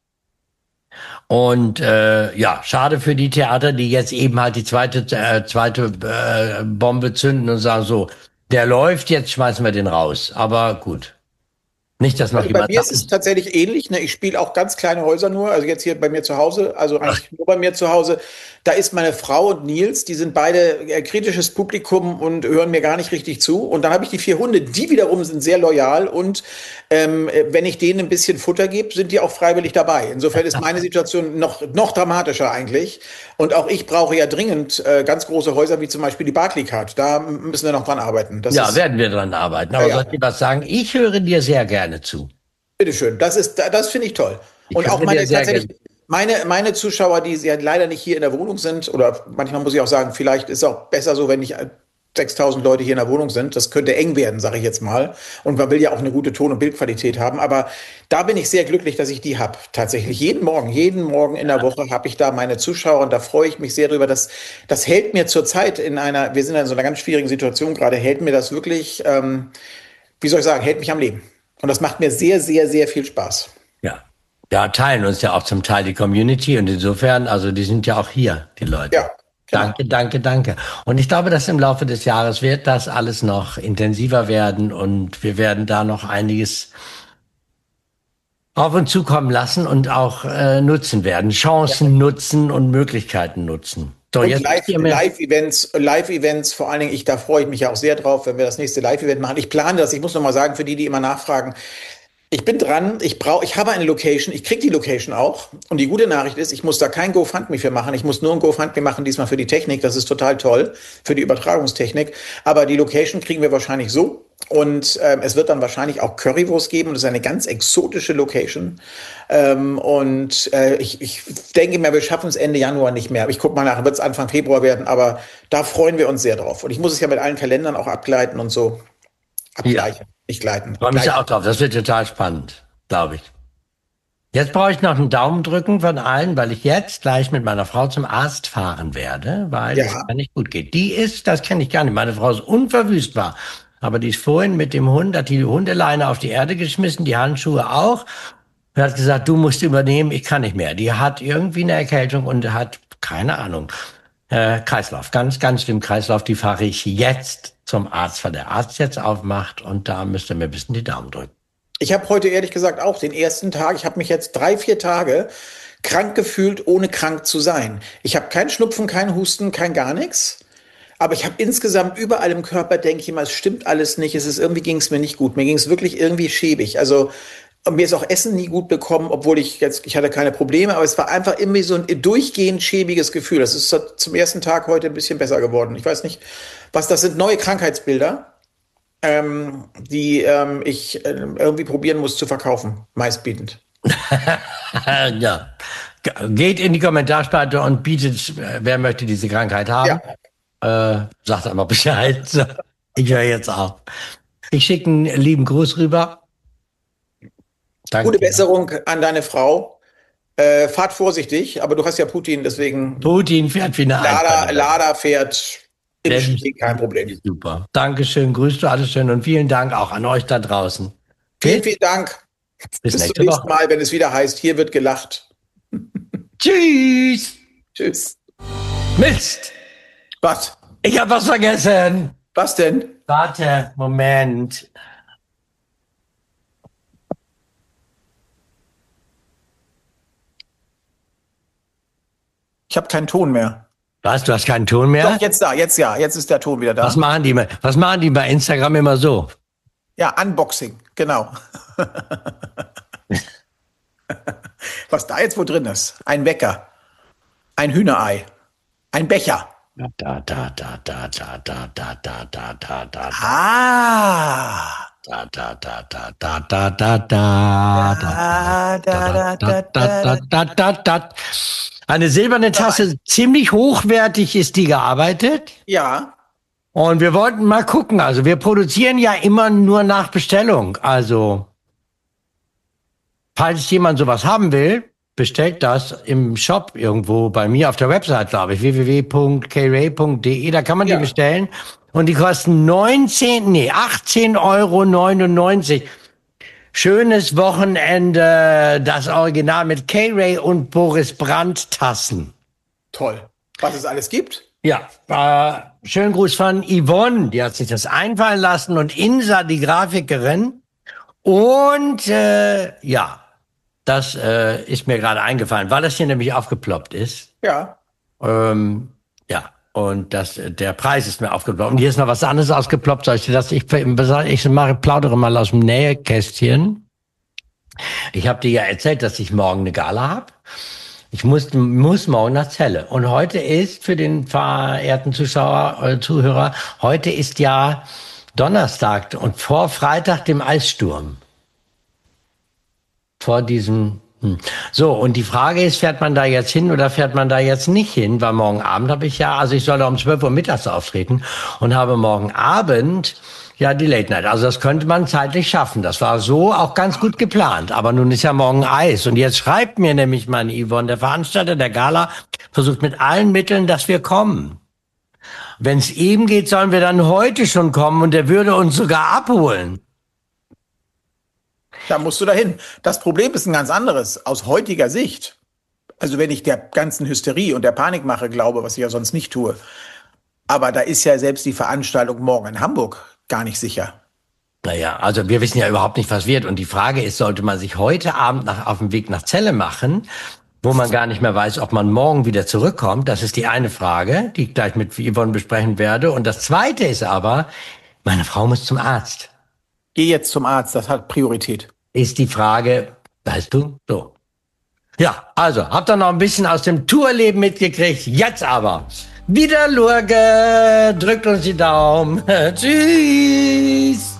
Und äh, ja, schade für die Theater, die jetzt eben halt die zweite äh, zweite äh, Bombe zünden und sagen so, der läuft, jetzt schmeißen wir den raus. Aber gut. Nicht, dass noch also jemand bei mir ist es tatsächlich ähnlich. Ne? Ich spiele auch ganz kleine Häuser nur, also jetzt hier bei mir zu Hause, also eigentlich nur bei mir zu Hause. Da ist meine Frau und Nils, die sind beide äh, kritisches Publikum und hören mir gar nicht richtig zu. Und dann habe ich die vier Hunde, die wiederum sind sehr loyal und ähm, wenn ich denen ein bisschen Futter gebe, sind die auch freiwillig dabei. Insofern ist meine Situation noch, noch dramatischer eigentlich. Und auch ich brauche ja dringend äh, ganz große Häuser, wie zum Beispiel die Barclaycard. Da müssen wir noch dran arbeiten. Das ja, ist, werden wir dran arbeiten. Aber ja, ja. soll ich was sagen? Ich höre dir sehr gerne zu. Bitteschön, das ist, das finde ich toll. Ich Und auch höre meine dir sehr tatsächlich, gerne. meine, meine Zuschauer, die ja leider nicht hier in der Wohnung sind, oder manchmal muss ich auch sagen, vielleicht ist es auch besser so, wenn nicht sechstausend Leute hier in der Wohnung sind. Das könnte eng werden, sage ich jetzt mal. Und man will ja auch eine gute Ton- und Bildqualität haben. Aber da bin ich sehr glücklich, dass ich die habe. Tatsächlich jeden Morgen, jeden Morgen in der Woche habe ich da meine Zuschauer und da freue ich mich sehr drüber. Das, das hält mir zurzeit in einer, wir sind in so einer ganz schwierigen Situation gerade, hält mir das wirklich, ähm, wie soll ich sagen, hält mich am Leben. Und das macht mir sehr, sehr, sehr viel Spaß. Ja. Ja, teilen uns ja auch zum Teil die Community und insofern, also die sind ja auch hier, die Leute. Ja. Genau. Danke, danke, danke. Und ich glaube, dass im Laufe des Jahres wird das alles noch intensiver werden und wir werden da noch einiges auf uns zukommen lassen und auch äh, nutzen werden. Chancen ja. nutzen und Möglichkeiten nutzen. So, und jetzt Live-Events, Live-Events, vor allen Dingen, ich, da freue ich mich ja auch sehr drauf, wenn wir das nächste Live-Event machen. Ich plane das, ich muss noch mal sagen, für die, die immer nachfragen, ich bin dran, ich brauche, ich habe eine Location, ich kriege die Location auch. Und die gute Nachricht ist, ich muss da kein GoFundMe für machen. Ich muss nur ein GoFundMe machen, diesmal für die Technik. Das ist total toll, für die Übertragungstechnik. Aber die Location kriegen wir wahrscheinlich so. Und ähm, es wird dann wahrscheinlich auch Currywurst geben. Das ist eine ganz exotische Location. Ähm, und äh, ich, ich denke mir, wir schaffen es Ende Januar nicht mehr. Ich gucke mal nach, wird es Anfang Februar werden. Aber da freuen wir uns sehr drauf. Und ich muss es ja mit allen Kalendern auch abgleiten und so. Abgleichen, ja. Nicht gleiten. Ich freue mich auch drauf. Das wird total spannend, glaube ich. Jetzt brauche ich noch einen Daumen drücken von allen, weil ich jetzt gleich mit meiner Frau zum Arzt fahren werde, weil ja. es mir nicht gut geht. Die ist, das kenne ich gar nicht, meine Frau ist unverwüstbar. Aber die ist vorhin mit dem Hund, hat die Hundeleine auf die Erde geschmissen, die Handschuhe auch. Und hat gesagt, du musst übernehmen, ich kann nicht mehr. Die hat irgendwie eine Erkältung und hat, keine Ahnung, äh, Kreislauf, ganz, ganz schlimm Kreislauf. Die fahre ich jetzt zum Arzt, weil der Arzt jetzt aufmacht und da müsst ihr mir ein bisschen die Daumen drücken. Ich habe heute ehrlich gesagt auch den ersten Tag, ich habe mich jetzt drei, vier Tage krank gefühlt, ohne krank zu sein. Ich habe keinen Schnupfen, keinen Husten, kein gar nichts. Aber ich habe insgesamt überall im Körper, denke ich immer, es stimmt alles nicht. Es ist irgendwie ging es mir nicht gut. Mir ging es wirklich irgendwie schäbig. Also mir ist auch Essen nie gut bekommen, obwohl ich jetzt, ich hatte keine Probleme, aber es war einfach irgendwie so ein durchgehend schäbiges Gefühl. Das ist zum ersten Tag heute ein bisschen besser geworden. Ich weiß nicht, was das sind, neue Krankheitsbilder, ähm, die ähm, ich äh, irgendwie probieren muss zu verkaufen, meistbietend. Ja. Geht in die Kommentarspalte und bietet, wer möchte diese Krankheit haben. Ja. Äh, sagt aber Bescheid. Ich höre jetzt auf. Ich schicke einen lieben Gruß rüber. Danke. Gute Besserung an deine Frau. Äh, fahrt vorsichtig, aber du hast ja Putin, deswegen. Putin fährt wie eine Lada, Lada fährt im Steg, kein Problem. Super. Dankeschön, grüßt du alles schön und vielen Dank auch an euch da draußen. Vielen, vielen Dank. Bis, Bis nächste zum nächsten Woche. Mal, wenn es wieder heißt, hier wird gelacht. Tschüss. Tschüss. Mist. Was? Ich habe was vergessen. Was denn? Warte, Moment. Ich habe keinen Ton mehr. Was, du hast keinen Ton mehr? Doch, jetzt da, jetzt ja, jetzt ist der Ton wieder da. Was machen die, was machen die bei Instagram immer so? Ja, Unboxing, genau. Was da jetzt wo drin ist? Ein Wecker, ein Hühnerei, ein Becher. Da, da, da, da, da, da, da, da, da, da, da, da. Ah. Da, da, da, da, da, da, da, da, da, da, da, da, da, da, da. Eine silberne Tasse, ziemlich hochwertig ist die gearbeitet. Ja. Und wir wollten mal gucken, also wir produzieren ja immer nur nach Bestellung. Also, falls jemand sowas haben will, bestellt das im Shop irgendwo bei mir auf der Website, glaube ich, w w w punkt k ray punkt d e. Da kann man ja. die bestellen. Und die kosten neunzehn, nee, achtzehn Euro neunundneunzig. Schönes Wochenende, das Original mit K-Ray und Boris Brandt Tassen. Toll. Was es alles gibt? Ja, äh, schönen Gruß von Yvonne, die hat sich das einfallen lassen, und Insa, die Grafikerin. Und äh, ja, das äh, ist mir gerade eingefallen, weil das hier nämlich aufgeploppt ist. Ja. Ähm, ja, und das, der Preis ist mir aufgeploppt. Und hier ist noch was anderes ausgeploppt. Soll ich dir das? Ich, ich mache, plaudere mal aus dem Nähkästchen. Ich habe dir ja erzählt, dass ich morgen eine Gala habe. Ich muss, muss morgen nach Celle. Und heute ist, für den verehrten Zuschauer, äh, Zuhörer, heute ist ja Donnerstag und vor Freitag dem Eissturm. Vor diesem... Hm. So, und die Frage ist, fährt man da jetzt hin oder fährt man da jetzt nicht hin? Weil morgen Abend habe ich ja, also ich soll da um zwölf Uhr mittags auftreten und habe morgen Abend ja die Late Night. Also das könnte man zeitlich schaffen. Das war so auch ganz gut geplant. Aber nun ist ja morgen Eis. Und jetzt schreibt mir nämlich meine Yvonne, der Veranstalter der Gala versucht mit allen Mitteln, dass wir kommen. Wenn es ihm geht, sollen wir dann heute schon kommen und er würde uns sogar abholen. Da musst du dahin. Das Problem ist ein ganz anderes aus heutiger Sicht. Also wenn ich der ganzen Hysterie und der Panikmache glaube, was ich ja sonst nicht tue. Aber da ist ja selbst die Veranstaltung morgen in Hamburg gar nicht sicher. Naja, also wir wissen ja überhaupt nicht, was wird. Und die Frage ist, sollte man sich heute Abend nach, auf den Weg nach Celle machen, wo man gar nicht mehr weiß, ob man morgen wieder zurückkommt? Das ist die eine Frage, die ich gleich mit Yvonne besprechen werde. Und das zweite ist aber, meine Frau muss zum Arzt. Geh jetzt zum Arzt, das hat Priorität. Ist die Frage, weißt du, so. Ja, also, habt ihr noch ein bisschen aus dem Tourleben mitgekriegt? Jetzt aber. Wieder Lurge, drückt uns die Daumen. Tschüss.